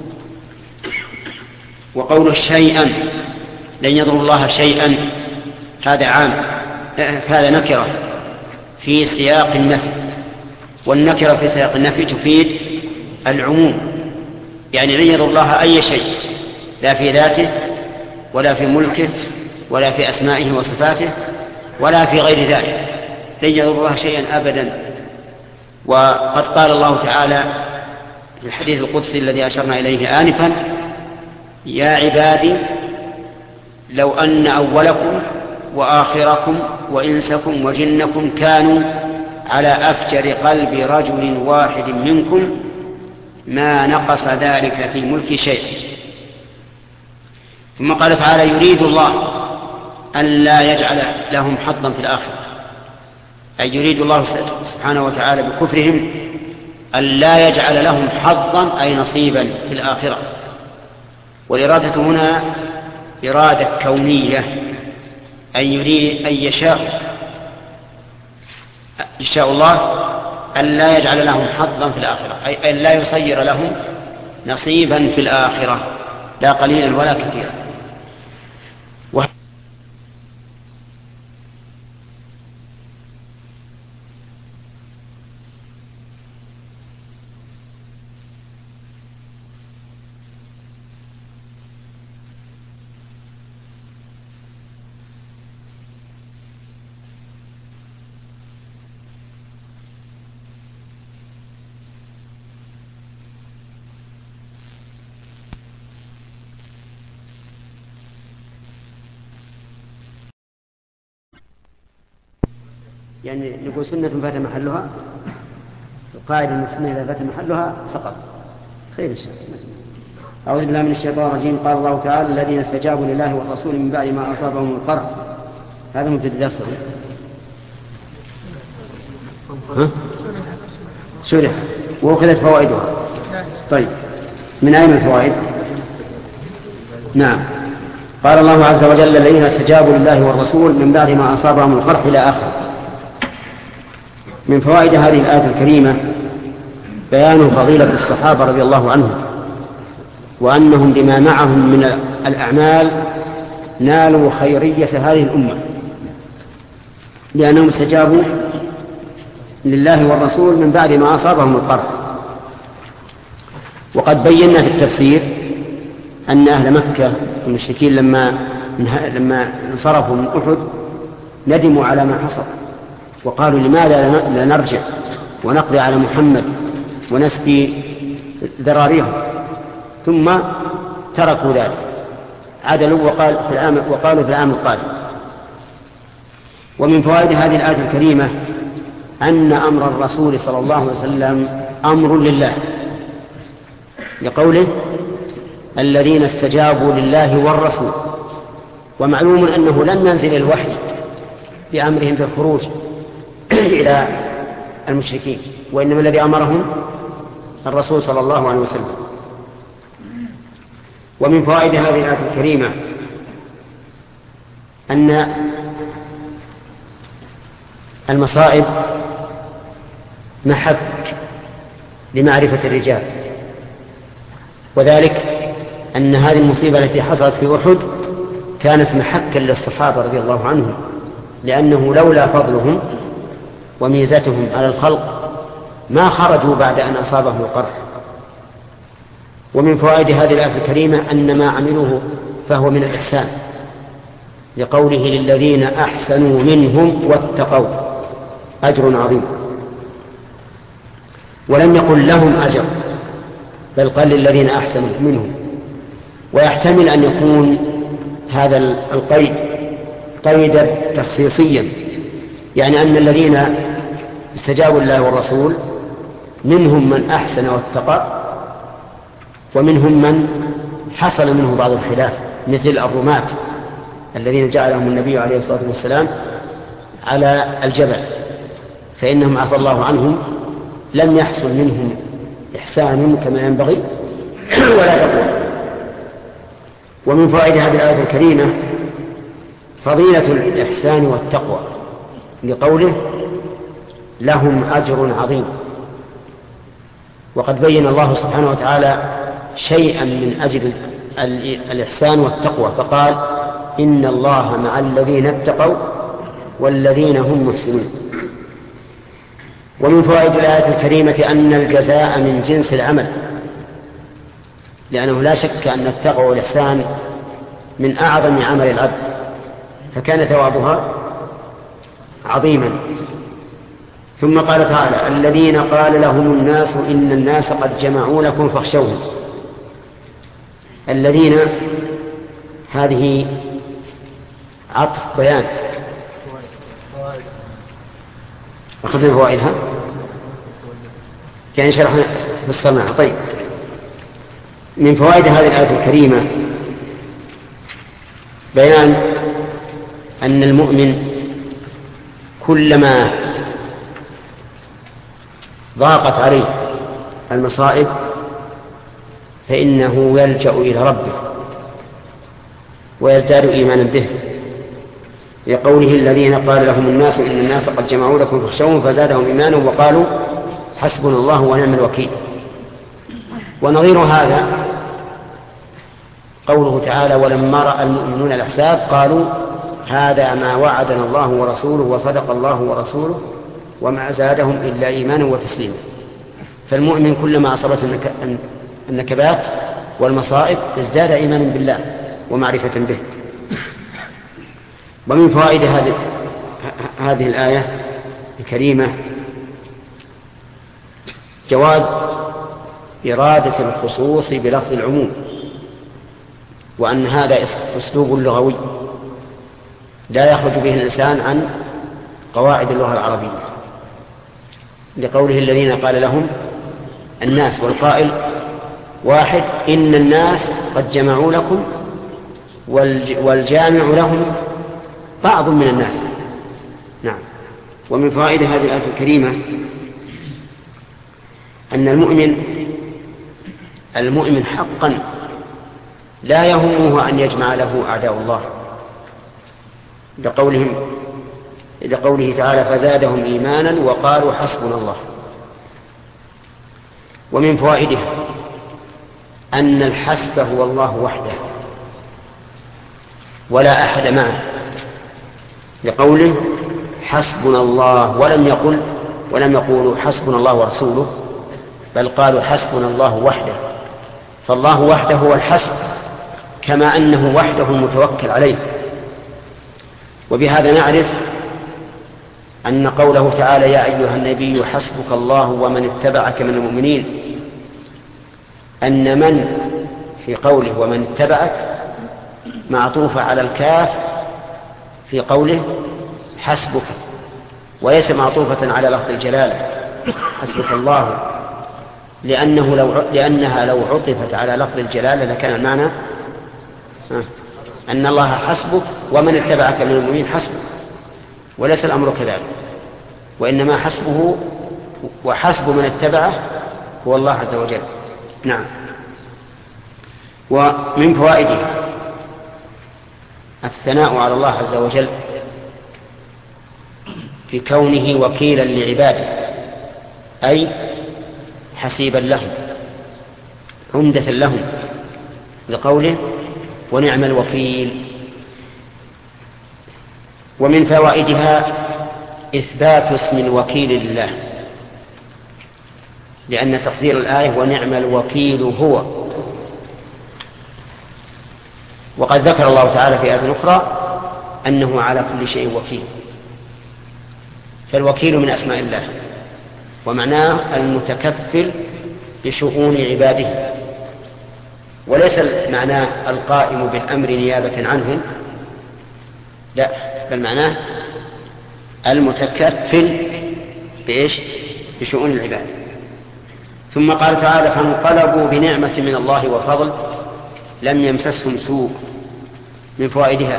وقول شيئا لن يضروا الله شيئا هذا عام، هذا نكرة في سياق النفي، والنكرة في سياق النفي تفيد العموم، يعني لن يضر الله أي شيء لا في ذاته ولا في ملكه ولا في أسمائه وصفاته ولا في غير ذلك، لن يضر الله شيئا أبدا. وقد قال الله تعالى في الحديث القدسي الذي أشرنا إليه آنفا: يا عبادي لو أن أولكم وآخركم وإنسكم وجنكم كانوا على أفجر قلب رجل واحد منكم ما نقص ذلك في ملك شيء. ثم قال تعالى: يريد الله أن لا يجعل لهم حظا في الآخرة، أي يريد الله سبحانه وتعالى بكفرهم أن لا يجعل لهم حظا أي نصيبا في الآخرة. والإرادة هنا إرادة كونية، أن يريد أن يشاء الله أن لا يجعل لهم حظا في الآخرة، أي أن لا يصير لهم نصيبا في الآخرة، لا قليلا ولا كثيرا. يعني نقول سنة فات محلها، القاعدة أن السنة إذا فات محلها سقط. خير إن شاء الله. أعوذ بالله من الشيطان الرجيم. قال الله تعالى: الذين استجابوا لله والرسول من بعد ما أصابهم القرح. هذا مبتدأ صحيح. شرح وأخذت فوائدها. طيب، من أين الفوائد؟ نعم، قال الله عز وجل: الذين استجابوا لله والرسول من بعد ما أصابهم القرح إلى آخره. من فوائد هذه الآية الكريمة بيان فضيلة الصحابة رضي الله عنهم، وأنهم بما معهم من الأعمال نالوا خيرية هذه الأمة، لأنهم استجابوا لله والرسول من بعد ما أصابهم القرح. وقد بينا في التفسير أن أهل مكة المشركين لما انصرفوا من أحد ندموا على ما حصل، وقالوا: لماذا لا نرجع ونقضي على محمد ونسقي ذراريهم؟ ثم تركوا ذلك، عدلوا وقالوا في العام القادم. ومن فوائد هذه الآية الكريمة أن أمر الرسول صلى الله عليه وسلم أمر لله، لقوله: الذين استجابوا لله والرسول. ومعلوم أنه لم ينزل الوحي بأمرهم بالخروج إلى المشركين، وإنما الذي أمرهم الرسول صلى الله عليه وسلم. ومن فوائد هذه الآية الكريمة أن المصائب محك لمعرفة الرجال، وذلك أن هذه المصيبة التي حصلت في أحد كانت محكا للصحابة رضي الله عنهم، لأنه لولا فضلهم وميزتهم على الخلق ما خرجوا بعد أن أصابهم القرح. ومن فوائد هذه الآية الكريمة أن ما عملوه فهو من الإحسان، لقوله: للذين أحسنوا منهم واتقوا أجر عظيم. ولم يقل لهم أجر، بل قال للذين أحسنوا منهم. ويحتمل أن يكون هذا القيد قيدا تخصيصيا، يعني أن الذين استجابوا لله والرسول منهم من أحسن واتقى، ومنهم من حصل منه بعض الخلاف، مثل الرماة الذين جعلهم النبي عليه الصلاة والسلام على الجبل، فإنهم عفى الله عنهم، لم يحصل منهم إحسان كما ينبغي ولا تقوى. ومن فوائد هذه الآية الكريمة فضيلة الإحسان والتقوى، لقوله: لهم أجر عظيم. وقد بين الله سبحانه وتعالى شيئا من أجل الإحسان والتقوى، فقال: إن الله مع الذين اتقوا والذين هم محسنون. ومن فوائد الآية الكريمة أن الجزاء من جنس العمل، لأنه لا شك أن التقوى والإحسان من أعظم عمل العبد، فكان ثوابها عظيما. ثم قال تعالى: الذين قال لهم الناس إن الناس قد جمعوا لكم فاخشوهم. الذين هذه عطف بيان. أخذنا فوائدها يعني شرحنا فسرناها. طيب، من فوائد هذه الآية الكريمة بيان أن المؤمن كلما ضاقت عليه المصائب فإنه يلجأ إلى ربه ويزداد إيمانا به، لقوله: الذين قال لهم الناس إن الناس قد جمعوا لكم فاخشوهم فزادهم إيمانا وقالوا حسبنا الله ونعم الوكيل. ونظير هذا قوله تعالى: ولما رأى المؤمنون الأحزاب قالوا هذا ما وعدنا الله ورسوله وصدق الله ورسوله وما زادهم إلا إيمانا وتسليما. فالمؤمن كلما أصابته النكبات والمصائب ازداد إيمانا بالله ومعرفة به. ومن فوائد هذه الآية الكريمة جواز إرادة الخصوص بلفظ العموم، وأن هذا أسلوب لغوي لا يخرج به الإنسان عن قواعد اللغة العربية، لقوله: الذين قال لهم الناس، والقائل واحد: إن الناس قد جمعوا لكم، والجامع لهم بعض من الناس. نعم. ومن فوائد هذه الآية الكريمة أن المؤمن حقا لا يهمه أن يجمع له أعداء الله، لقوله تعالى: فزادهم إيمانا وقالوا حسبنا الله. ومن فوائده أن الحسب هو الله وحده ولا أحد معه، لقوله حسبنا الله، ولم يقولوا حسبنا الله ورسوله، بل قالوا حسبنا الله وحده. فالله وحده هو الحسب، كما أنه وحده المتوكل عليه. وبهذا نعرف أن قوله تعالى: يا أيها النبي حسبك الله ومن اتبعك من المؤمنين، أن من في قوله ومن اتبعك معطوفة على الكاف في قوله حسبك، وليس معطوفة على لفظ الجلالة حسبك الله، لأنها لو عطفت على لفظ الجلالة لكان المعنى أن الله حسبك ومن اتبعك من المؤمنين حسبك، وليس الأمر كذلك، وإنما حسبه وحسب من اتبعه هو الله عز وجل. نعم. ومن فوائده الثناء على الله عز وجل في كونه وكيلا لعباده، أي حسيبا لهم عمدة لهم، لقوله ونعم الوكيل. ومن فوائدها إثبات اسم الوكيل لله، لأن تقدير الآية ونعم الوكيل هو. وقد ذكر الله تعالى في آية أخرى أنه على كل شيء وكيل، فالوكيل من أسماء الله، ومعناه المتكفل بشؤون عباده، وليس معناه القائم بالأمر نيابة عنهم، لا، بل معناه المتكفل بشؤون العباد. ثم قال تعالى: فانقلبوا بنعمة من الله وفضل لم يمسسهم سوء. من فوائدها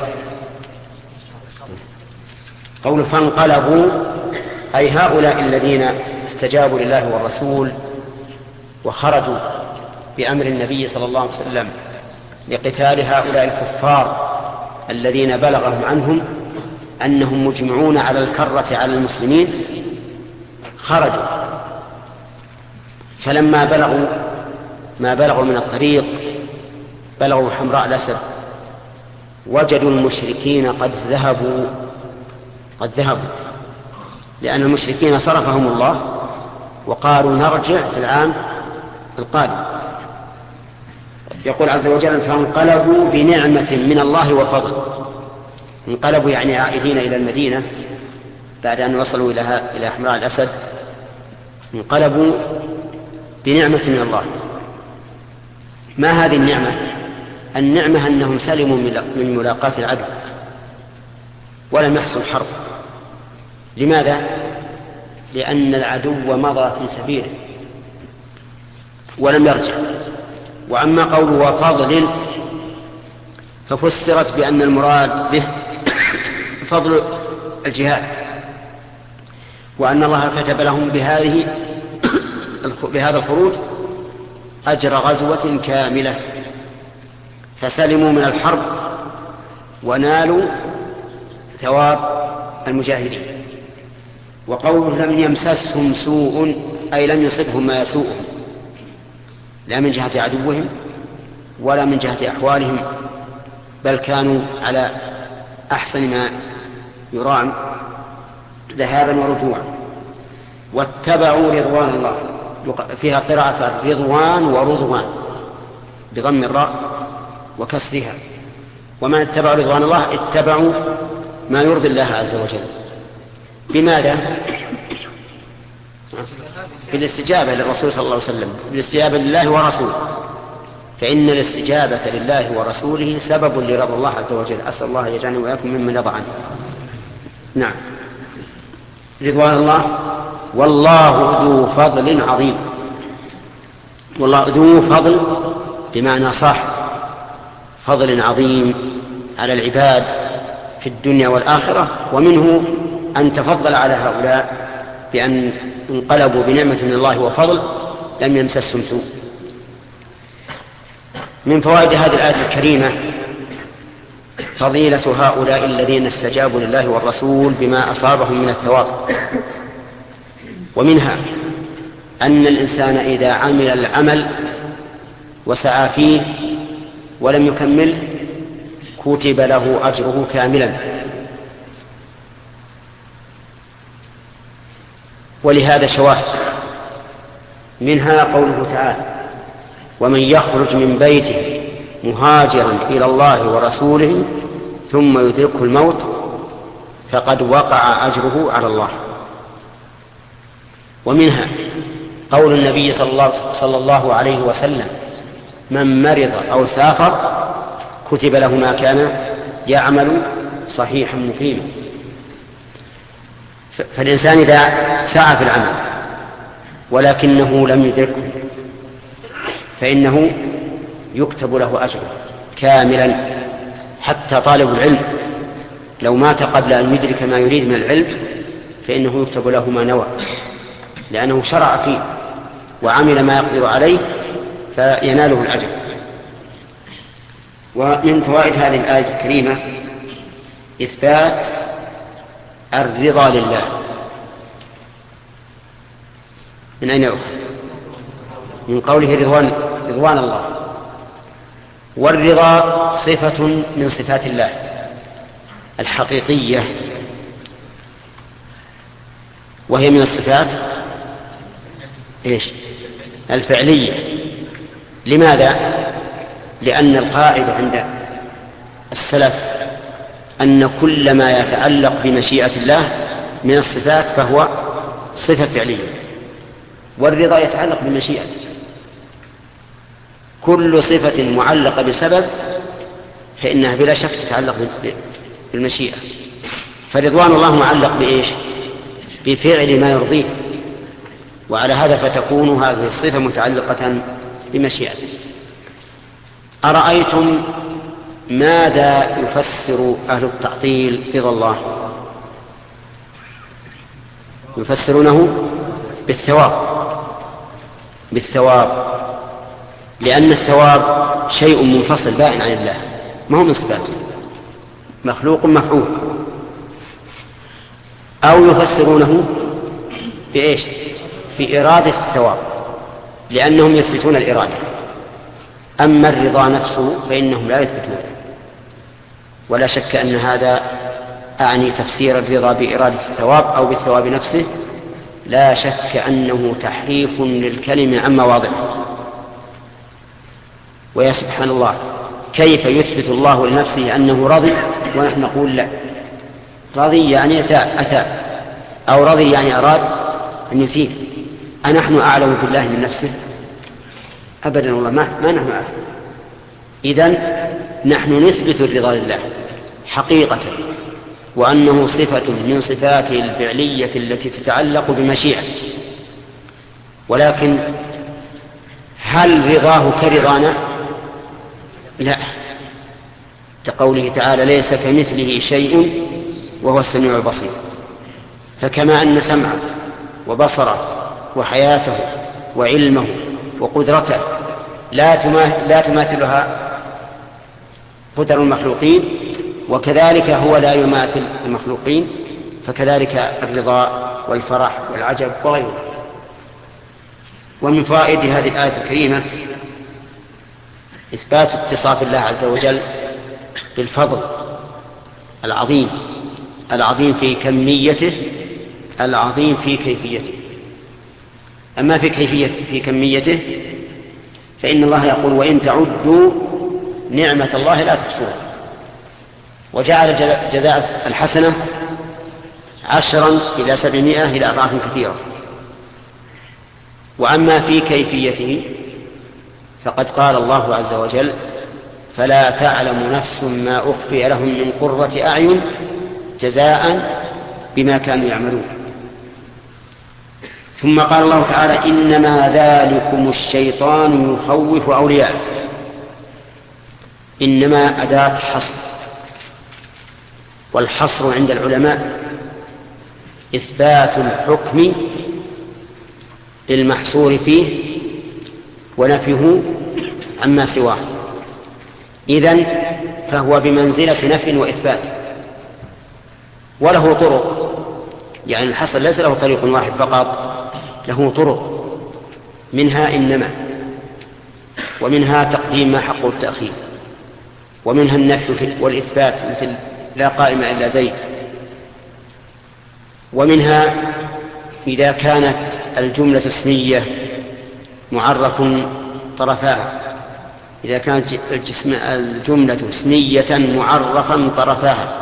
قول فانقلبوا، أي هؤلاء الذين استجابوا لله والرسول وخرجوا بأمر النبي صلى الله عليه وسلم لقتال هؤلاء الكفار الذين بلغهم عنهم أنهم مجمعون على الكرة على المسلمين، خرجوا، فلما بلغوا ما بلغوا من الطريق بلغوا حمراء الأسد، وجدوا المشركين قد ذهبوا، لأن المشركين صرفهم الله وقالوا نرجع في العام القادم. يقول عز وجل: فانقلبوا بنعمة من الله وفضل. انقلبوا يعني عائدين إلى المدينة بعد أن وصلوا إلى حمراء الأسد انقلبوا بنعمة من الله. ما هذه النعمة؟ النعمة أنهم سلموا من ملاقاة العدو ولم يحصل حرب. لماذا؟ لأن العدو مضى في سبيله ولم يرجع. وأما قوله وفضل ففسرت بأن المراد به فضل الجهاد، وأن الله كتب لهم بهذا الخروج أجر غزوة كاملة، فسلموا من الحرب ونالوا ثواب المجاهدين. وقوله لم يمسسهم سوء أي لم يصبهم ما يسوءهم، لا من جهة عدوهم ولا من جهة أحوالهم، بل كانوا على أحسن ما يرام ذهابا ورجوعا. واتبعوا رضوان الله، فيها قراءة رضوان ورضوان بضم الراء وكسرها. ومن اتبعوا رضوان الله اتبعوا ما يرضي الله عز وجل. بماذا؟ بالاستجابة للرسول صلى الله عليه وسلم، بالاستجابة لله ورسوله، فإن الاستجابة لله ورسوله سبب لرضا الله عز وجل. أسأل الله يجعلني وإياكم ممن يرضى عنه. نعم، رضوان الله. والله ذو فضل عظيم. والله ذو فضل بمعنى صاحب فضل عظيم على العباد في الدنيا والآخرة، ومنه أن تفضل على هؤلاء بأن انقلبوا بنعمة من الله وفضل لم يمسسهم سوء. من فوائد هذه الآية الكريمة فضيلة هؤلاء الذين استجابوا لله والرسول بما أصابهم من الثواب. ومنها أن الإنسان إذا عمل العمل وسعى فيه ولم يكمله كتب له أجره كاملا. ولهذا شواهد، منها قوله تعالى ومن يخرج من بيته مهاجرا إلى الله ورسوله ثم يدركه الموت فقد وقع أجره على الله. ومنها قول النبي صلى الله عليه وسلم من مرض أو سافر كتب له ما كان يعمل صحيحا مقيما. فالإنسان إذا سعى في العمل ولكنه لم يدركه فإنه يكتب له أجر كاملا. حتى طالب العلم لو مات قبل أن يدرك ما يريد من العلم فإنه يكتب له ما نوى، لأنه شرع فيه وعمل ما يقدر عليه فيناله الأجر. ومن فوائد هذه الآية الكريمة إثبات الرضا لله. من أين يؤخذ؟ من قوله رضوان الله. والرضا صفة من صفات الله الحقيقية، وهي من الصفات الفعلية. لماذا؟ لأن القاعدة عند السلف أن كل ما يتعلق بمشيئة الله من الصفات فهو صفة فعلية، والرضا يتعلق بمشيئة. كل صفة معلقة بسبب فإنها بلا شك تتعلق بالمشيئة. فرضوان الله معلق بإيش؟ بفعل ما يرضيه، وعلى هذا فتكون هذه الصفة متعلقة بمشيئته. أرأيتم ماذا يفسر أهل التعطيل رضا الله؟ يفسرونه بالثواب، لأن الثواب شيء منفصل بائن عن الله، ما هو من صفاته، مخلوق مفعول. أو يفسرونه بإيش؟ بإرادة الثواب، لأنهم يثبتون الإرادة. أما الرضا نفسه فإنهم لا يثبتون. ولا شك أن هذا أعني تفسير الرضا بإرادة الثواب أو بالثواب نفسه، لا شك أنه تحريف للكلم عن مواضعه. ويا سبحان الله، كيف يثبت الله لنفسه أنه رضي ونحن نقول لا؟ رضي يعني أتى أو رضي يعني أراد أن يثيب. أنحن أعلم بالله من نفسه؟ أبدا والله ما نحن أعلم. إذن نحن نثبت الرضا لله حقيقة، وأنه صفة من صفاته الفعلية التي تتعلق بمشيئته، ولكن هل رضاه كرضانا؟ لا، كقوله تعالى ليس كمثله شيء وهو السميع البصير. فكما أن سمعه وبصره وحياته وعلمه وقدرته لا تماثلها قدر المخلوقين، وكذلك هو لا يماثل المخلوقين، فكذلك الرضا والفرح والعجب وغيره. ومن فوائد هذه الآية الكريمة إثبات اتصاف الله عز وجل بالفضل العظيم، العظيم في كميته، العظيم في كيفيته. أما في كميته فإن الله يقول وإن تعدوا نعمة الله لا تحصوها، وجعل جزاء الحسنة 10 إلى 700 إلى أضعاف كثيرة. وأما في كيفيته فقد قال الله عز وجل فلا تعلم نفس ما أخفي لهم من قرة أعين جزاء بما كانوا يعملون. ثم قال الله تعالى إنما ذلكم الشيطان يخوف أولياءه. إنما أداة حصر، والحصر عند العلماء إثبات الحكم للمحصور فيه ونفيه عما سواه. إذن فهو بمنزلة نفي وإثبات، وله طرق، يعني الحصر ليس له طريق واحد فقط، له طرق، منها إنما، ومنها تقديم ما حقه التأخير، ومنها النفي والإثبات مثل لا قائم إلا زيد، ومنها إذا كانت الجملة اسمية معرف طرفاها، إذا كانت الجملة اسمية معرفا طرفاها.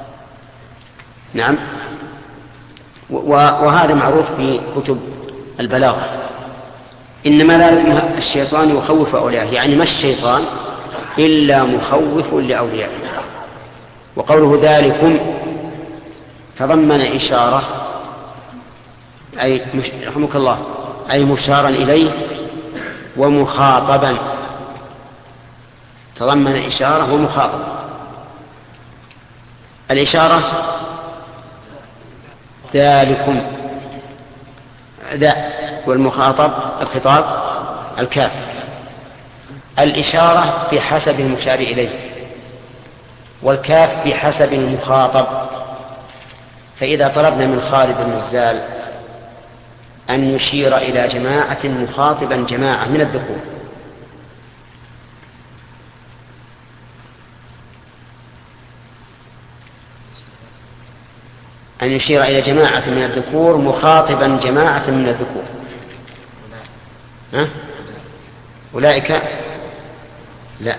نعم، وهذا معروف في كتب البلاغة. إنما ذلك الشيطان يخوف أولياءه، يعني ما الشيطان إلا مخوف لأوليائه. وقوله ذلكم تضمن إشارة، أي رحمك الله، أي مشارا إليه ومخاطبا، تضمن إشارة ومخاطبة. الإشارة ذلكم ذا، والمخاطب الخطاب الكاف. الإشارة بحسب المشار إليه، والكاف بحسب المخاطب. فإذا طلبنا من خالد النزال أن يشير إلى جماعة مخاطبا جماعة من الذكور، أن يشير إلى جماعة من الذكور مخاطبا جماعة من الذكور، أولئك لا،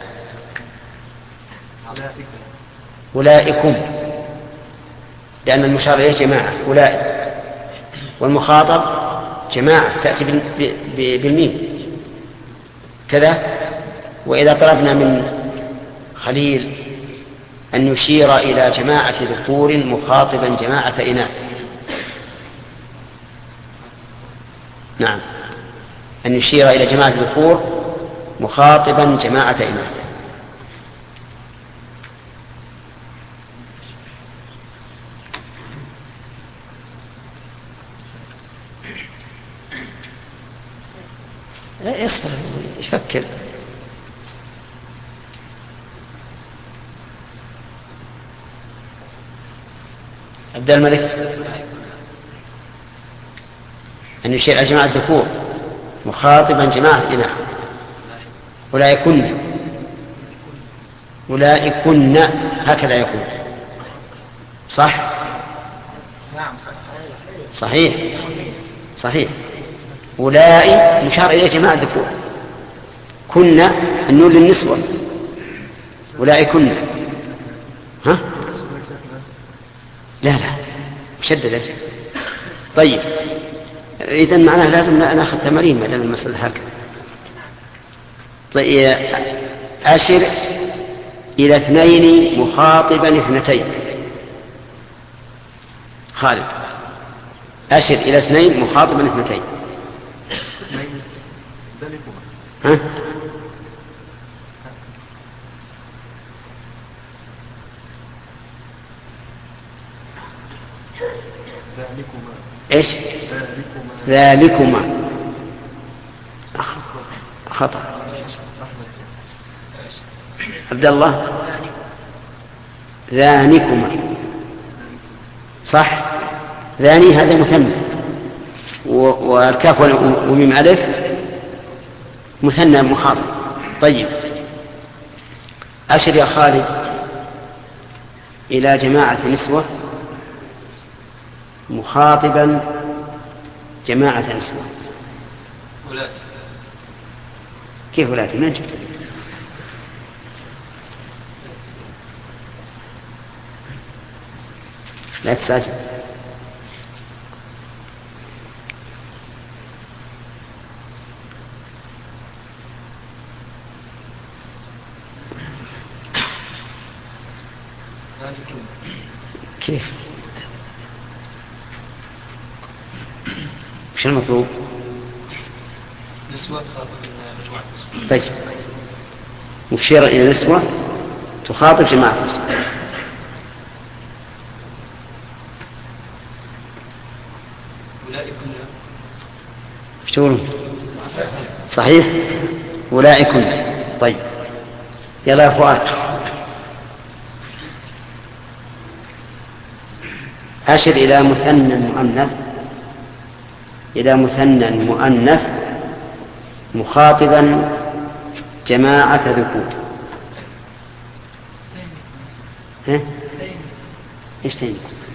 أولئكم، لأن المشار إليه جماعة أولئك، والمخاطب جماعة تأتي بالميم كذا. وإذا طلبنا من خليل أن يشير إلى جماعة ذكور مخاطبا جماعة إناث، نعم، أن يشير إلى جماعة ذكور مخاطبا جماعة إناث. اصبر يفكر. عبد الملك أن يشير إلى جماعة الذكور مخاطبا جماعة إناث. أولئكن هكذا يقول، صح؟ صحيح. أولئك مشار إلى جماعة الذكور، كنا النون للنسوة، أولئكن لا مشددة طيب إذن معناه لازم نأخذ تمارين ما دام المسألة هكذا. طيب أشر إلى 2 مخاطبا 2. خالد أشر إلى 2 مخاطبا 2. ها؟ إيش؟ ذلكما خطأ. عبد الله ذانكما صح. ذاني هذا مثنى والكاف وميم ألف مثنى مخاطب. طيب أشر يا خالد إلى جماعة نسوة مخاطبا جماعة نسوة. ولات. كيف ولات؟ من جبت؟ لا تستعجل. كيف؟ وش المطلوب؟ نسوة تخاطب مجموعة نسوة. طيب مشير إلى نسوة تخاطب جماعة نسوة. أولئكن. ايش تقولون؟ صحيح أولئكن. طيب يلا يا فؤاد. أشر إلى مثنى مؤنث مخاطبا جماعة ذكور. ايش تاني؟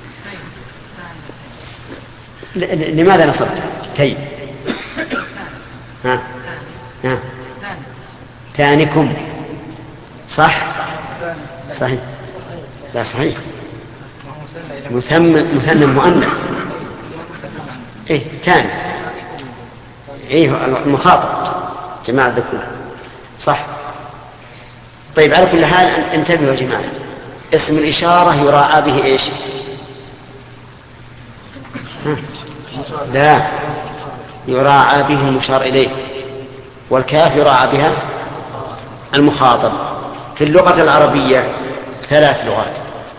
لماذا نصبت تيم؟ ها ثانكم صح. صحيح. لا صحيح مثنى مؤنث. ثاني المخاطب جماعة ذكور صح. طيب على كل حال انتبهوا يا جماعة. اسم الإشارة يراعى به ايش؟ لا يراعى به المشار إليه، والكاف يراعى بها المخاطب. في اللغة العربية 3 لغات.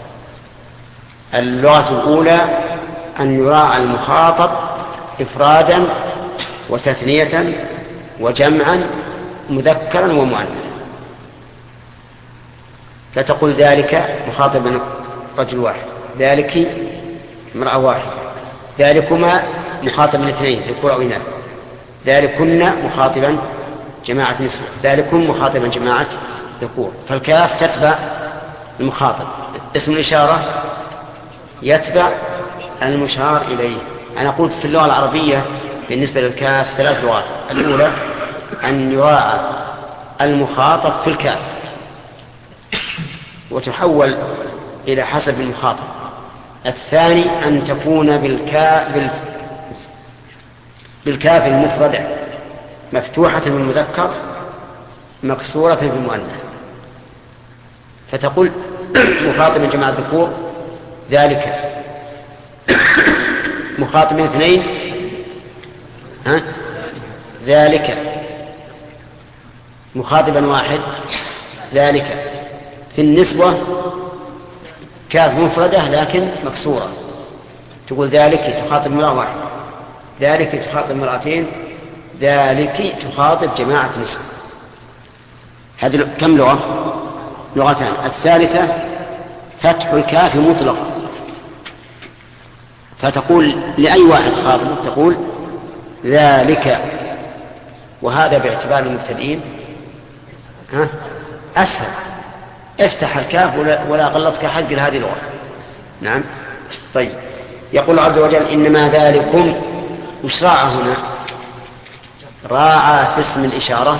اللغة الأولى أن يراعى المخاطب إفرادا وتثنية وجمعا مذكرا ومؤنثا. فتقول ذلك مخاطب رجل واحد، ذلك امرأة واحدة، ذلكما مخاطب 2 ذكور أو إناث، ذلكن مخاطبا جماعة نسوة، ذلكم مخاطبا جماعة ذكور. فالكاف تتبع المخاطب. اسم الإشارة يتبع المشار إليه. أنا قلت في اللغة العربية بالنسبة للكاف 3 لغات. الأولى أن يراعى المخاطب في الكاف وتحول إلى حسب المخاطب. الثاني أن تكون بالكاف المفردة مفتوحة في المذكر مكسورة في المؤنث. فتقول مخاطب جماعة الذكور ذلك مخاطب 2 ذلك مخاطبا 1 ذلك. في النسبة كاف مفردة لكن مكسورة، تقول ذلك تخاطب امرأة 1، ذلك تخاطب امرأتين، ذلك تخاطب جماعة نسوة. هذه كم لغة؟ لغتان. الثالثة فتح الكاف مطلقا، فتقول لأي واحد خاطب تقول ذلك، وهذا باعتبار المبتدئين أسهل. افتح الكاف ولا غلطك حق لهذه اللغة. نعم. طيب يقول عز وجل إنما ذلكم. وش راعى هنا؟ راعى في اسم الإشارة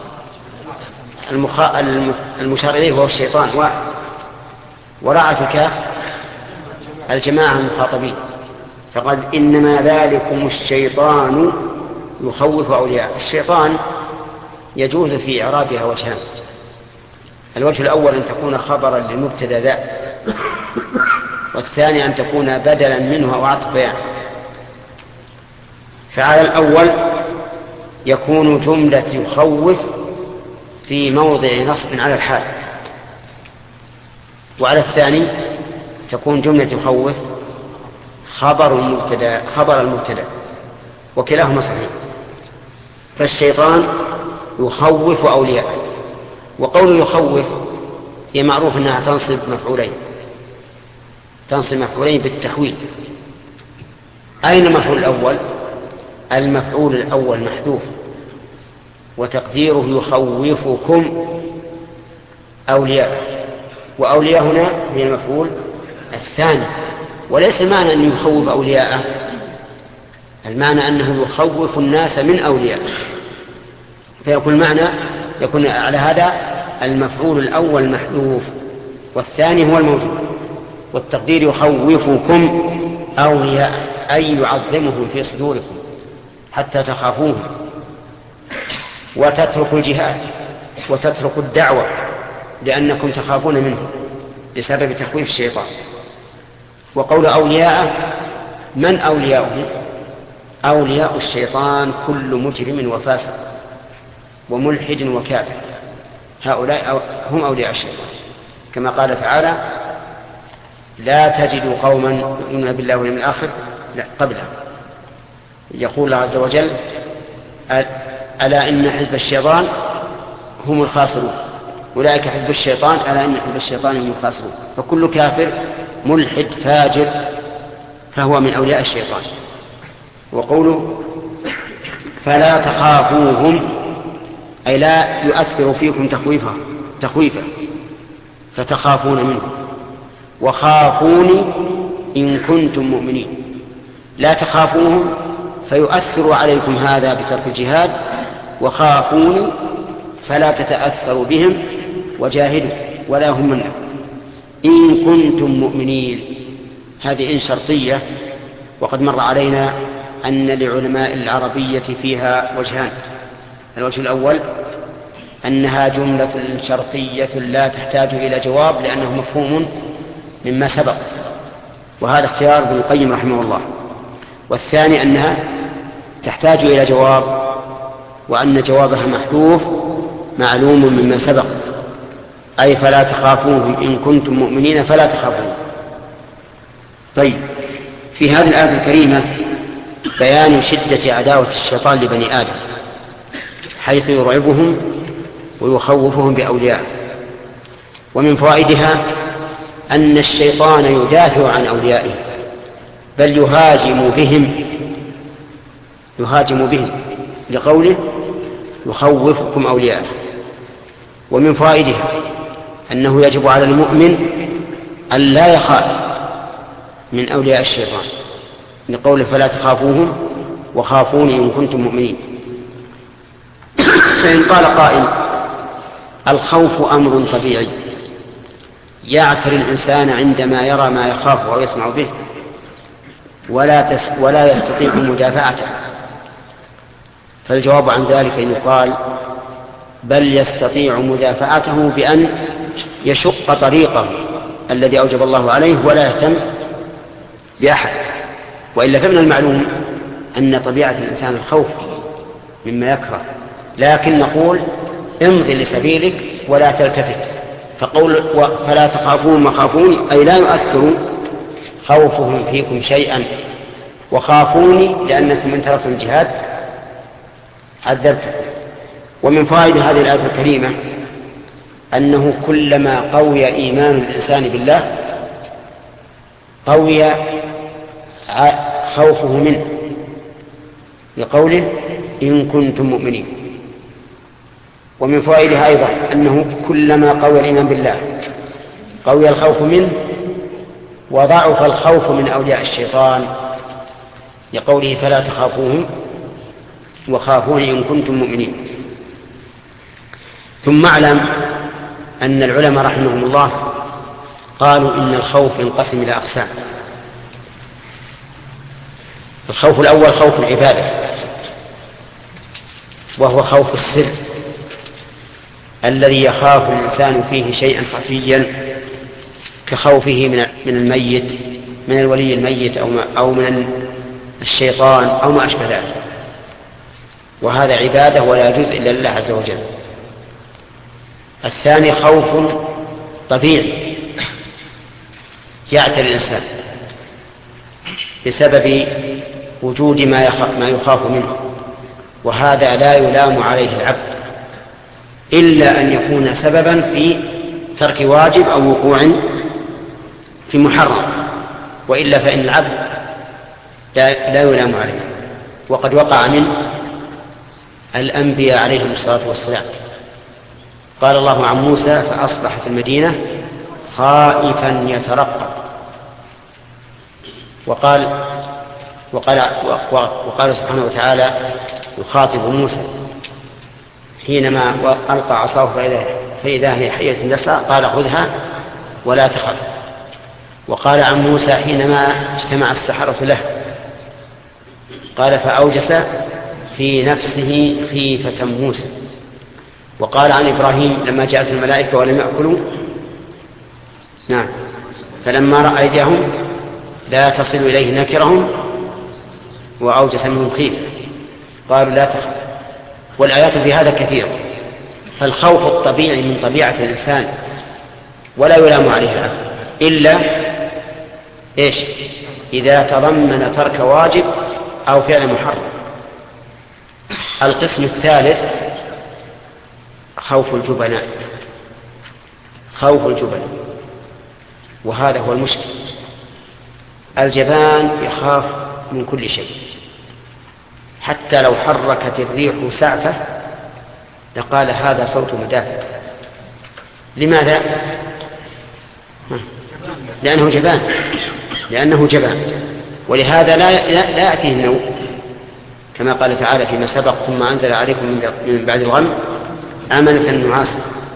المشار إليه وهو الشيطان، وراعى في الكاف الجماعة المخاطبين. فقد إنما ذلكم الشيطان يخوف أولياء. الشيطان يجوز في إعرابها وجهان: الوجه الأول أن تكون خبرا للمبتدأ ذا، والثاني أن تكون بدلا منه أو عطف بيان. فعلى الأول يكون جملة يخوف في موضع نصب على الحال، وعلى الثاني تكون جملة يخوف خبر المبتدأ، وكلاهما صحيح. فالشيطان يخوف أولياءه، وقول يخوف هي معروف أنها تنصب مفعولين بالتحويل. أين المفعول الأول؟ المفعول الأول محذوف وتقديره يخوفكم أولياء، وأولياء هنا هي المفعول الثاني. وليس المعنى أن يخوف أولياءه، المعنى أنه يخوف الناس من أولياء، فيكون المعنى يكون على هذا المفعول الأول محذوف والثاني هو الموجود، والتقدير يخوفكم أولياء أي يعظمهم في صدوركم حتى تخافوهم وتتركوا الجهاد وتتركوا الدعوة لأنكم تخافون منه بسبب تخويف الشيطان. وقول أولياء، من أولياؤه؟ أولياء الشيطان كل مجرم وفاسق وملحد وكافر، هؤلاء هم أولياء الشيطان، كما قال تعالى: لا تجد قوما يؤمنون بالله واليوم الآخر قبله. يقول الله عز وجل: ألا إن حزب الشيطان هم الخاسرون، أولئك حزب الشيطان، ألا إن حزب الشيطان هم الخاسرون. فكل كافر ملحد فاجر فهو من أولياء الشيطان. وقوله فلا تخافوهم أي لا يؤثر فيكم تخويفا فتخافون منه، وخافوني إن كنتم مؤمنين. لا تخافوهم فيؤثر عليكم هذا بترك الجهاد، وخافوني فلا تتأثروا بهم وجاهدوا ولا هم منكم إن كنتم مؤمنين. هذه إن شرطية، وقد مر علينا أن لعلماء العربية فيها وجهان: الوجه الأول أنها جملة شرطية لا تحتاج إلى جواب لأنه مفهوم مما سبق، وهذا اختيار ابن القيم رحمه الله. والثاني أنها تحتاج إلى جواب، وأن جوابها محذوف معلوم مما سبق، أي فلا تخافوهم إن كنتم مؤمنين فلا تخافوهم. طيب، في هذه الآية الكريمة بيان شدة عداوة الشيطان لبني آدم، حيث يرعبهم ويخوفهم بأوليائه. ومن فوائدها أن الشيطان يدافع عن أوليائه، بل يهاجم بهم لقوله يخوفكم أوليائه. ومن فوائدها أنه يجب على المؤمن أن لا يخاف من أولياء الشيطان لقوله فلا تخافوهم وخافوني إن كنتم مؤمنين. فإن قال قائل: الخوف أمر طبيعي يعتري الإنسان عندما يرى ما يخاف أو يسمع به ولا يستطيع مدافعته، فالجواب عن ذلك أن يقال: بل يستطيع مدافعته بأن يشق طريقه الذي أوجب الله عليه ولا يهتم بأحد. وإلا فمن المعلوم أن طبيعة الإنسان الخوف مما يكره، لكن نقول امضي لسبيلك ولا تلتفت. فقول فلا تخافون وخافوني أي لا يؤثر خوفهم فيكم شيئا، وخافوني لأنكم إن تركتم الجهاد عذبتكم. ومن فوائد هذه الآية الكريمة أنه كلما قوي إيمان الإنسان بالله قوي خوفه منه، لقوله إن كنتم مؤمنين. ومن فوائدها أيضا أنه كلما قوي الإيمان بالله قوي الخوف منه، وضعف الخوف من أولياء الشيطان، لقوله فلا تخافوهم وخافوني إن كنتم مؤمنين. ثم اعلم أن العلماء رحمهم الله قالوا إن الخوف ينقسم إلى أقسام: الخوف الأول خوف العبادة، وهو خوف السر الذي يخاف الإنسان فيه شيئا خفيا كخوفه من الميت، من الولي الميت أو من الشيطان أو ما أشبه ذلك، وهذا عبادة ولا يجوز إلا لله عز وجل. الثاني خوف طبيعي يعتري الإنسان بسبب وجود ما يخاف منه، وهذا لا يلام عليه العبد إلا أن يكون سببا في ترك واجب أو وقوع في محرم، وإلا فإن العبد لا يلام عليه. وقد وقع من الأنبياء عليهم الصلاة والسلام. قال الله عن موسى: فأصبح في المدينة خائفا يترقب. وقال سبحانه وتعالى يخاطب موسى حينما ألقى عصاه فإذا هي حية تسعى قال: خذها ولا تخف. وقال عن موسى حينما اجتمع السحرة له قال: فأوجس في نفسه خيفة موسى. وقال عن إبراهيم لما جاءت الملائكة ولم يأكلوا فلما رأى أيديهم لا تصل إليه نكرهم وأوجس منهم خيفة قالوا لا تخف. والآيات في هذا كثيرة. فالخوف الطبيعي من طبيعة الإنسان ولا يلام عليه العبد إلا إذا تضمن ترك واجب أو فعل محرم. القسم الثالث خوف الجبناء، وهذا هو المشكل. الجبان يخاف من كل شيء، حتى لو حركت الريح سعفة لقال هذا صوت مدافع. لماذا؟ لأنه جبان، ولهذا لا يأتيه النوم، كما قال تعالى فيما سبق: ثم أنزل عليكم من بعد الغم أمنة نعاسا.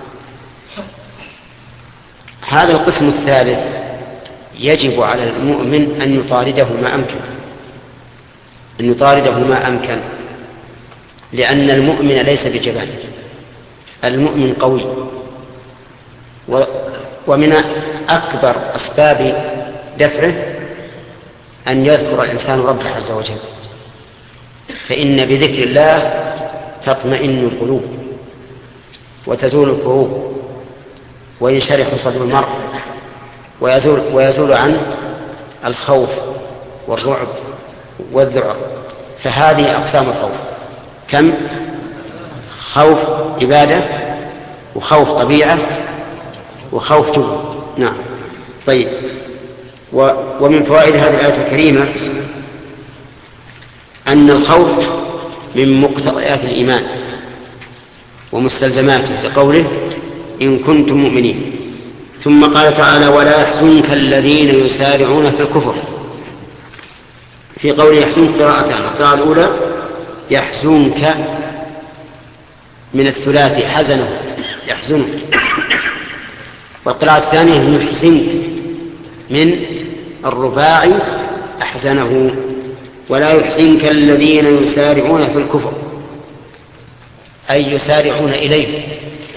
هذا القسم الثالث يجب على المؤمن أن يطارده ما أمكن، لأن المؤمن ليس بجبان، المؤمن قوي. ومن أكبر أسباب دفعه أن يذكر الإنسان ربه عز وجل، فإن بذكر الله تطمئن القلوب وتزول الكروب وينشرح صدر المرء ويزول عن الخوف والرعب والذعر. فهذه أقسام الخوف: كم؟ خوف عبادة، وخوف طبيعة، وخوف جبن. نعم. طيب. ومن فوائد هذه الآية الكريمة أن الخوف من مقتضيات الإيمان ومستلزماته، في قوله: إن كنتم مؤمنين. ثم قال تعالى: ولا يحزنك الذين يسارعون في الكفر. في قوله يحزنك قراءتان: القراءة الأولى يحزنك من الثلاثي حزنه يحزنك، والقراءة الثانية يحزنك من الرباعي أحزنه. ولا يحزنك الذين يسارعون في الكفر، أي يسارعون إليه،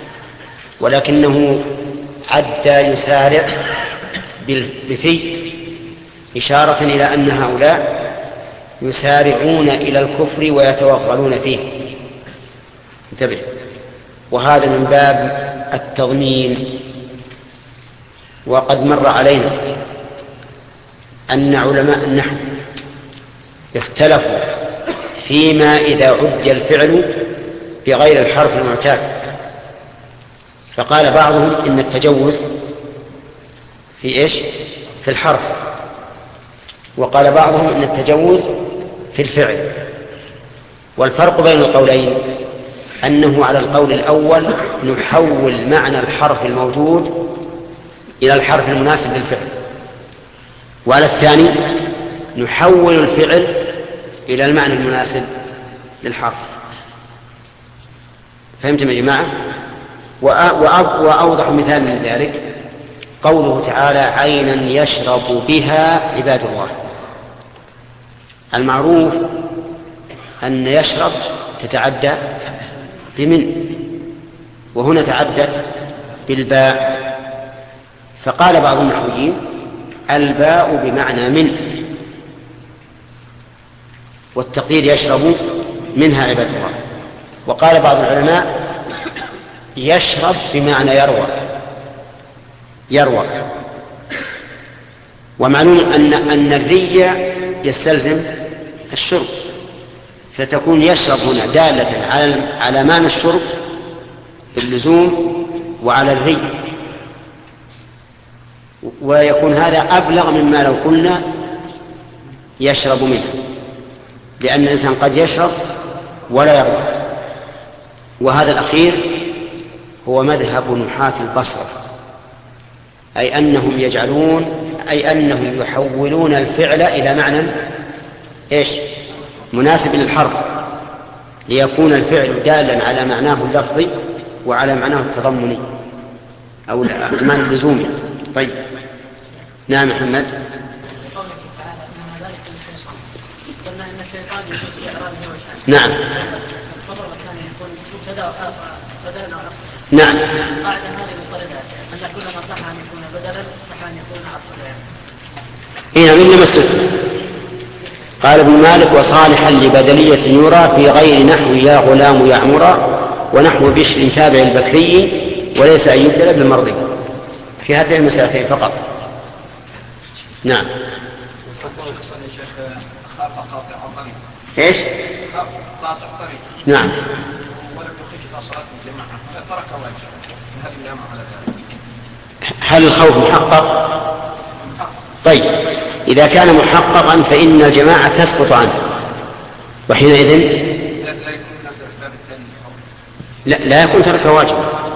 ولكنه عدى يسارع بفي إشارة إلى أن هؤلاء يسارعون إلى الكفر ويتوغلون فيه. انتبه. وهذا من باب التضمين. وقد مر علينا أن علماء النحو اختلفوا فيما إذا عد الفعل بغير الحرف المعتاد، فقال بعضهم إن التجوز في في الحرف، وقال بعضهم إن التجوز في الفعل. والفرق بين القولين أنه على القول الأول نحول معنى الحرف الموجود إلى الحرف المناسب للفعل، وعلى الثاني نحول الفعل إلى المعنى المناسب للحرف. فهمتم يا جماعة؟ وأوضح مثال من ذلك قوله تعالى: عينا يشرب بها عباد الله. المعروف أن يشرب تتعدى بمن، وهنا تعدت بالباء، فقال بعض النحويين الباء بمعنى من، والتقدير يشرب منها عباد الله. وقال بعض العلماء يشرب بمعنى يروى. ومعلوم أن الري يستلزم الشرب، فتكون يشرب هنا دالة على معنى الشرب باللزوم وعلى الري، ويكون هذا أبلغ مما لو قلنا يشرب منه، لأن الإنسان قد يشرب ولا يروى. وهذا الأخير هو مذهب نحاة البصرة، أي أنهم يحولون الفعل إلى معنى مناسب للحرف، ليكون الفعل دالا على معناه اللفظي وعلى معناه التضمني أو المعنى اللزومي. طيب نعم محمد. نعم نعم. إنما استثنى. قال ابن مالك وصالحا لبدلية يرى في غير نحو يا غلام يعمرا ونحو بشر تابع البكري، وليس أن يبدل بالمرضي، في هذه المسألتين فقط. نعم. ايش؟ قاطع طريق. نعم. ولم يخرج صلاة الجماعة فترك واجب، هل يلام على ذلك؟ هل الخوف محقق؟ طيب إذا كان محققا فإن الجماعة تسقط عنه، وحينئذ لا يكون ترك واجب،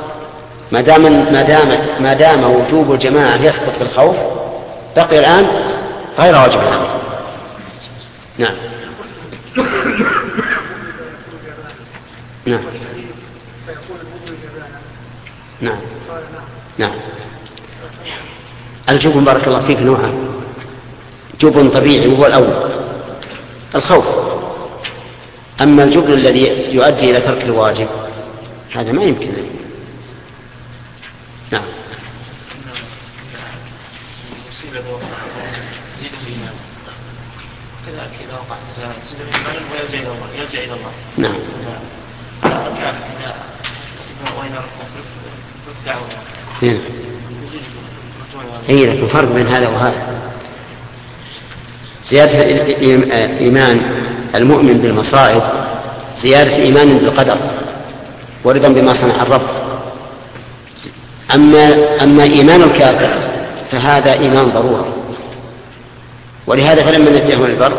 ما دام وجوب الجماعة يسقط بالخوف بقي الآن غير واجب عنه. نعم. نعم. نعم. نعم. الجبن بارك الله فيك نوعان، جبن طبيعي وهو الأول الخوف، أما الجبن الذي يؤدي إلى ترك الواجب هذا ما يمكن. نعم. إذا وقعت زيد الإيمان ويرجع إلى الله. نعم. إيه لكن فرق بين هذا وهذا. زيادة إيمان المؤمن بالمصائب زيادة إيمان بالقدر ورضا بما صنع الرب. أما إيمان الكافر فهذا إيمان ضرورة، ولهذا فلما نجاهم البر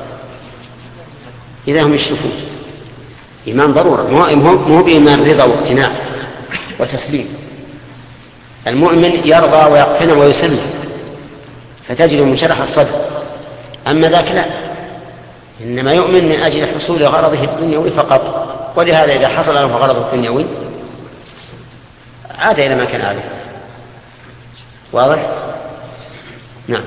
إذا هم يشركون. إيمان ضرورة، مو بإيمان رضا واقتناع وتسليم. المؤمن يرضى ويقتنع ويسلم فتجد منشرح الصدر، أما ذاك لا، إنما يؤمن من أجل حصول غرضه الدنيوي فقط، ولهذا إذا حصل له غرضه الدنيوي عاد إلى ما كان عليه. واضح؟ نعم.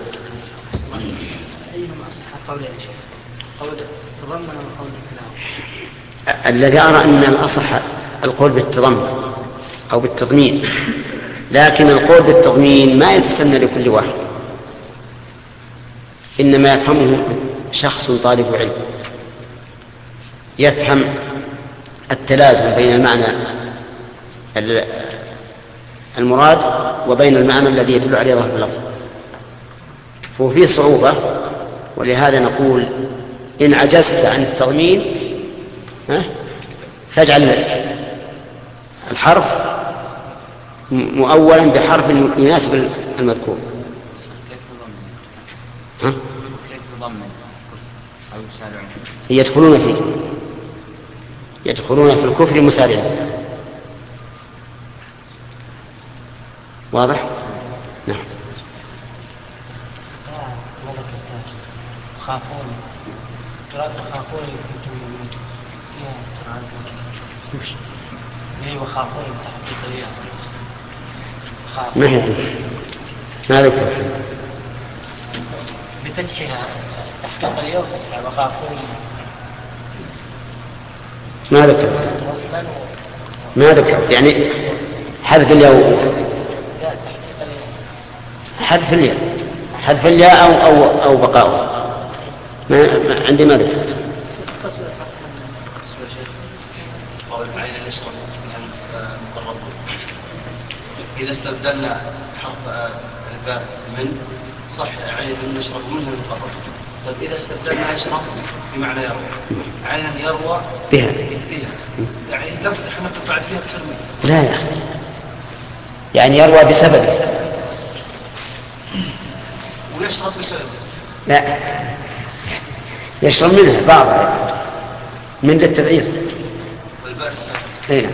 الذي أرى أن الأصح القول بالتضمن أو بالتضمين، لكن القول بالتضمين ما يتسنى لكل واحد، إنما يفهمه شخص طالب علم يفهم التلازم بين المعنى المراد وبين المعنى الذي يدل عليه ظاهر اللفظ، ففي صعوبة. ولهذا نقول إن عجزت عن التضمين فاجعل الحرف مؤولا بحرف يناسب المذكور. يدخلون في الكفر مسارعين. واضح؟ نعم. خافون ما هي ما ذكر بفتحها تحقيق اليوم وخافون ما ذكرت يعني حذف الياء حذف الياء أو بقاؤه ما عندي ما ذكرت. إذا استبدلنا حرف الباء من صح عين نشرب منها المقرر. طيب إذا استبدلنا يشرب بمعنى يروى عينا يروى بها يعني لم تتحمل بعد فيها تصير منها. لا يا أخي يعني يروى بسببه ويشرب بسببه. لا يشرب منها بعضها من للتبعير. والباء السابق. اي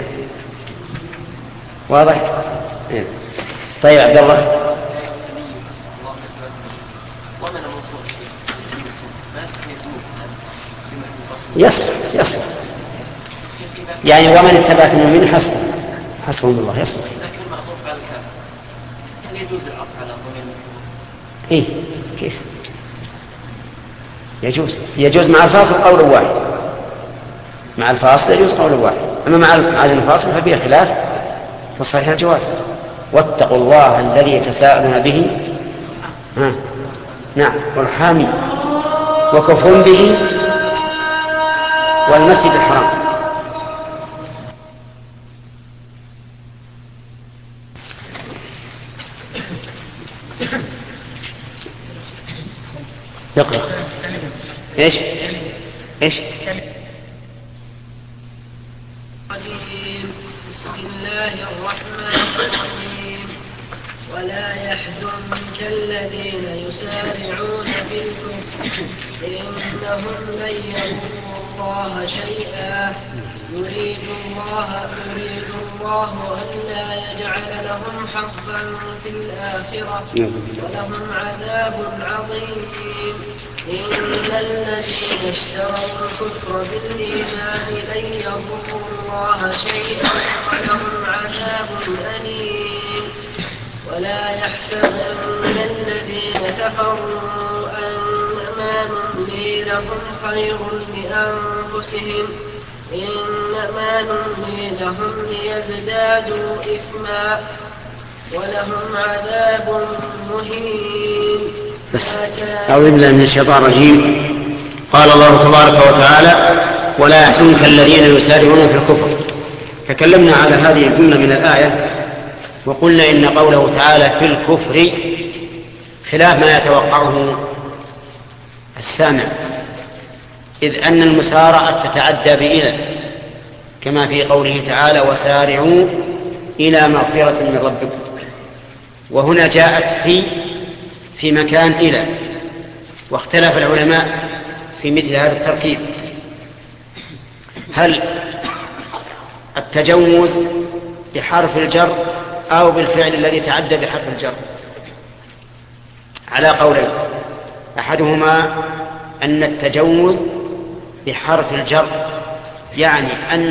واضح. إيه. طيب عبد الله. يصلح يعني ومن اتبعك من حسبهم الله يصلح. لكن المعطوف على الكاف هل يجوز العطف على ضمن؟ ايه كيف يجوز مع الفاصل قول واحد. مع الفاصل يجوز قول واحد، اما مع الفاصل ففيه خلاف في الصحيح الجواز. واتقوا الله الذي تساءلون به نعم والحامي وكفر به والمسجد الحرام. يقرأ ايش بسم الله الرحمن الرحيم ولا يحزنك الذين يسارعون بالكفر إنهم لن يضروا الله شيئا يريد الله ألا يجعل لهم حظا في الآخرة ولهم عذاب عظيم إن الذين اشتروا الكفر بالإيمان لن يضروا الله شيئا ولهم عذاب أليم ولا يحسبن الذين كفروا أنما نملي لهم خير لأنفسهم إنما نملي لهم ليزدادوا إثما ولهم عذاب مهين. أعوذ بالله من الشيطان الرجيم. قال الله تبارك وتعالى ولا يحزنك الذين يسارعون في الكفر. تكلمنا على هذه الجملة من الآية وقلنا إن قوله تعالى في الكفر خلاف ما يتوقعه السامع، إذ أن المسارعة تتعدى بإلى كما في قوله تعالى وسارعوا إلى مغفرة من ربكم، وهنا جاءت في مكان إلى، واختلف العلماء في مثل هذا التركيب، هل التجوز بحرف الجر أو بالفعل الذي تعدى بحرف الجر؟ على قولين، أحدهما أن التجوز بحرف الجر يعني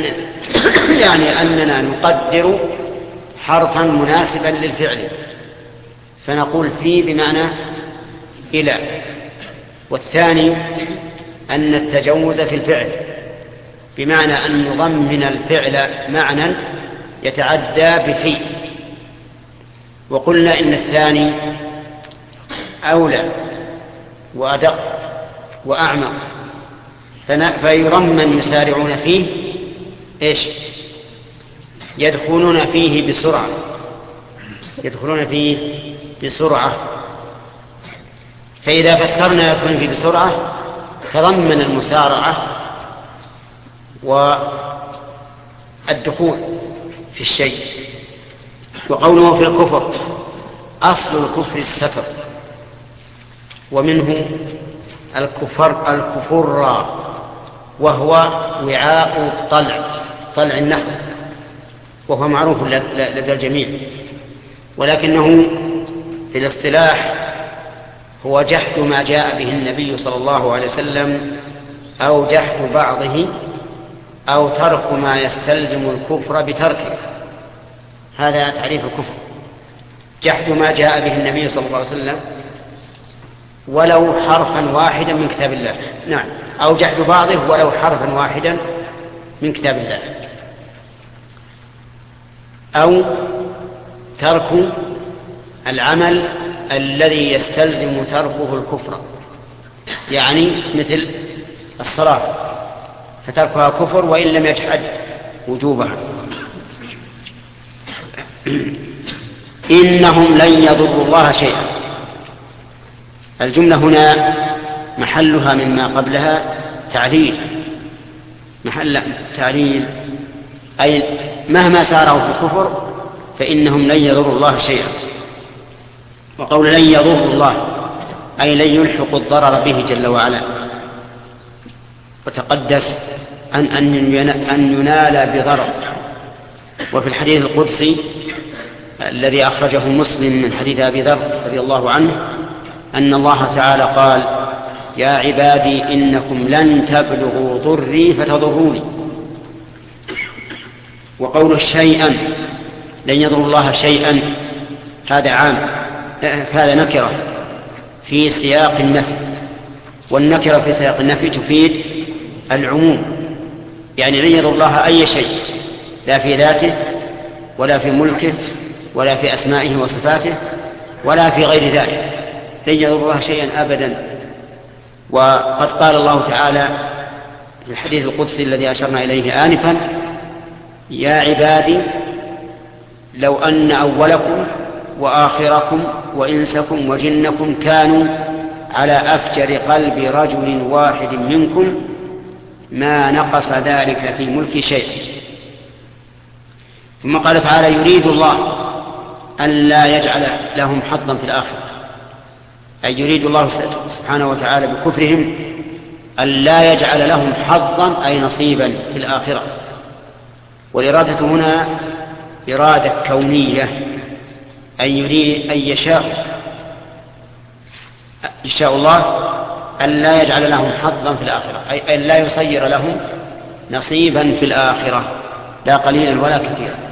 أننا نقدر حرفا مناسبا للفعل فنقول فيه بمعنى إلى. والثاني أن التجوز في الفعل بمعنى أن نضمن الفعل معنى يتعدى بفي، وقلنا إن الثاني أولى وأدق وأعمق، فيرمى يسارعون فيه إيش؟ يدخلون فيه بسرعة. فإذا فسرنا يدخلون فيه بسرعة تضمن المسارعة والدخول في الشيء. وقوله في الكفر أصل الكفر الستر، ومنه الكفر وهو وعاء طلع النخل، وهو معروف لدى الجميع، ولكنه في الاصطلاح هو جحد ما جاء به النبي صلى الله عليه وسلم أو جحد بعضه أو ترك ما يستلزم الكفر بتركه. هذا تعريف الكفر، جحد ما جاء به النبي صلى الله عليه وسلم ولو حرفا واحدا من كتاب الله. نعم، أو جحد بعضه ولو حرفا واحدا من كتاب الله، أو ترك العمل الذي يستلزم تركه الكفر، يعني مثل الصلاة فتركها كفر وإن لم يجحد وجوبها. إنهم لن يضروا الله شيئا. الجملة هنا محلها مما قبلها تعليل، محل تعليل، أي مهما ساروا في الكفر فإنهم لن يضروا الله شيئا. وقول لن يضروا الله أي لن يلحقوا الضرر به جل وعلا، وتقدس أن ينال بضرر. وفي الحديث القدسي الذي أخرجه مسلم من حديث أبي ذر رضي الله عنه أن الله تعالى قال: يا عبادي إنكم لن تبلغوا ضري فتضروني. وقول شيئا لن يضر الله شيئا هذا عام، هذا نكرة في سياق النفي، والنكرة في سياق النفي تفيد العموم، يعني لن يضر الله أي شيء، لا في ذاته ولا في ملكه ولا في أسمائه وصفاته ولا في غير ذلك، لن يضر الله شيئا أبدا. وقد قال الله تعالى في الحديث القدسي الذي أشرنا إليه آنفا: يا عبادي لو أن أولكم وآخركم وإنسكم وجنكم كانوا على أفجر قلب رجل واحد منكم ما نقص ذلك في ملك شيء. ثم قال تعالى: يريد الله أن لا يجعل لهم حظا في الآخرة، أي يريد الله سبحانه وتعالى بكفرهم أن لا يجعل لهم حظا أي نصيبا في الآخرة. والإرادة هنا إرادة كونية، أن يريد أن يشاء الله أن لا يجعل لهم حظا في الآخرة، أي أن لا يصير لهم نصيبا في الآخرة، لا قليلا ولا كثيرا.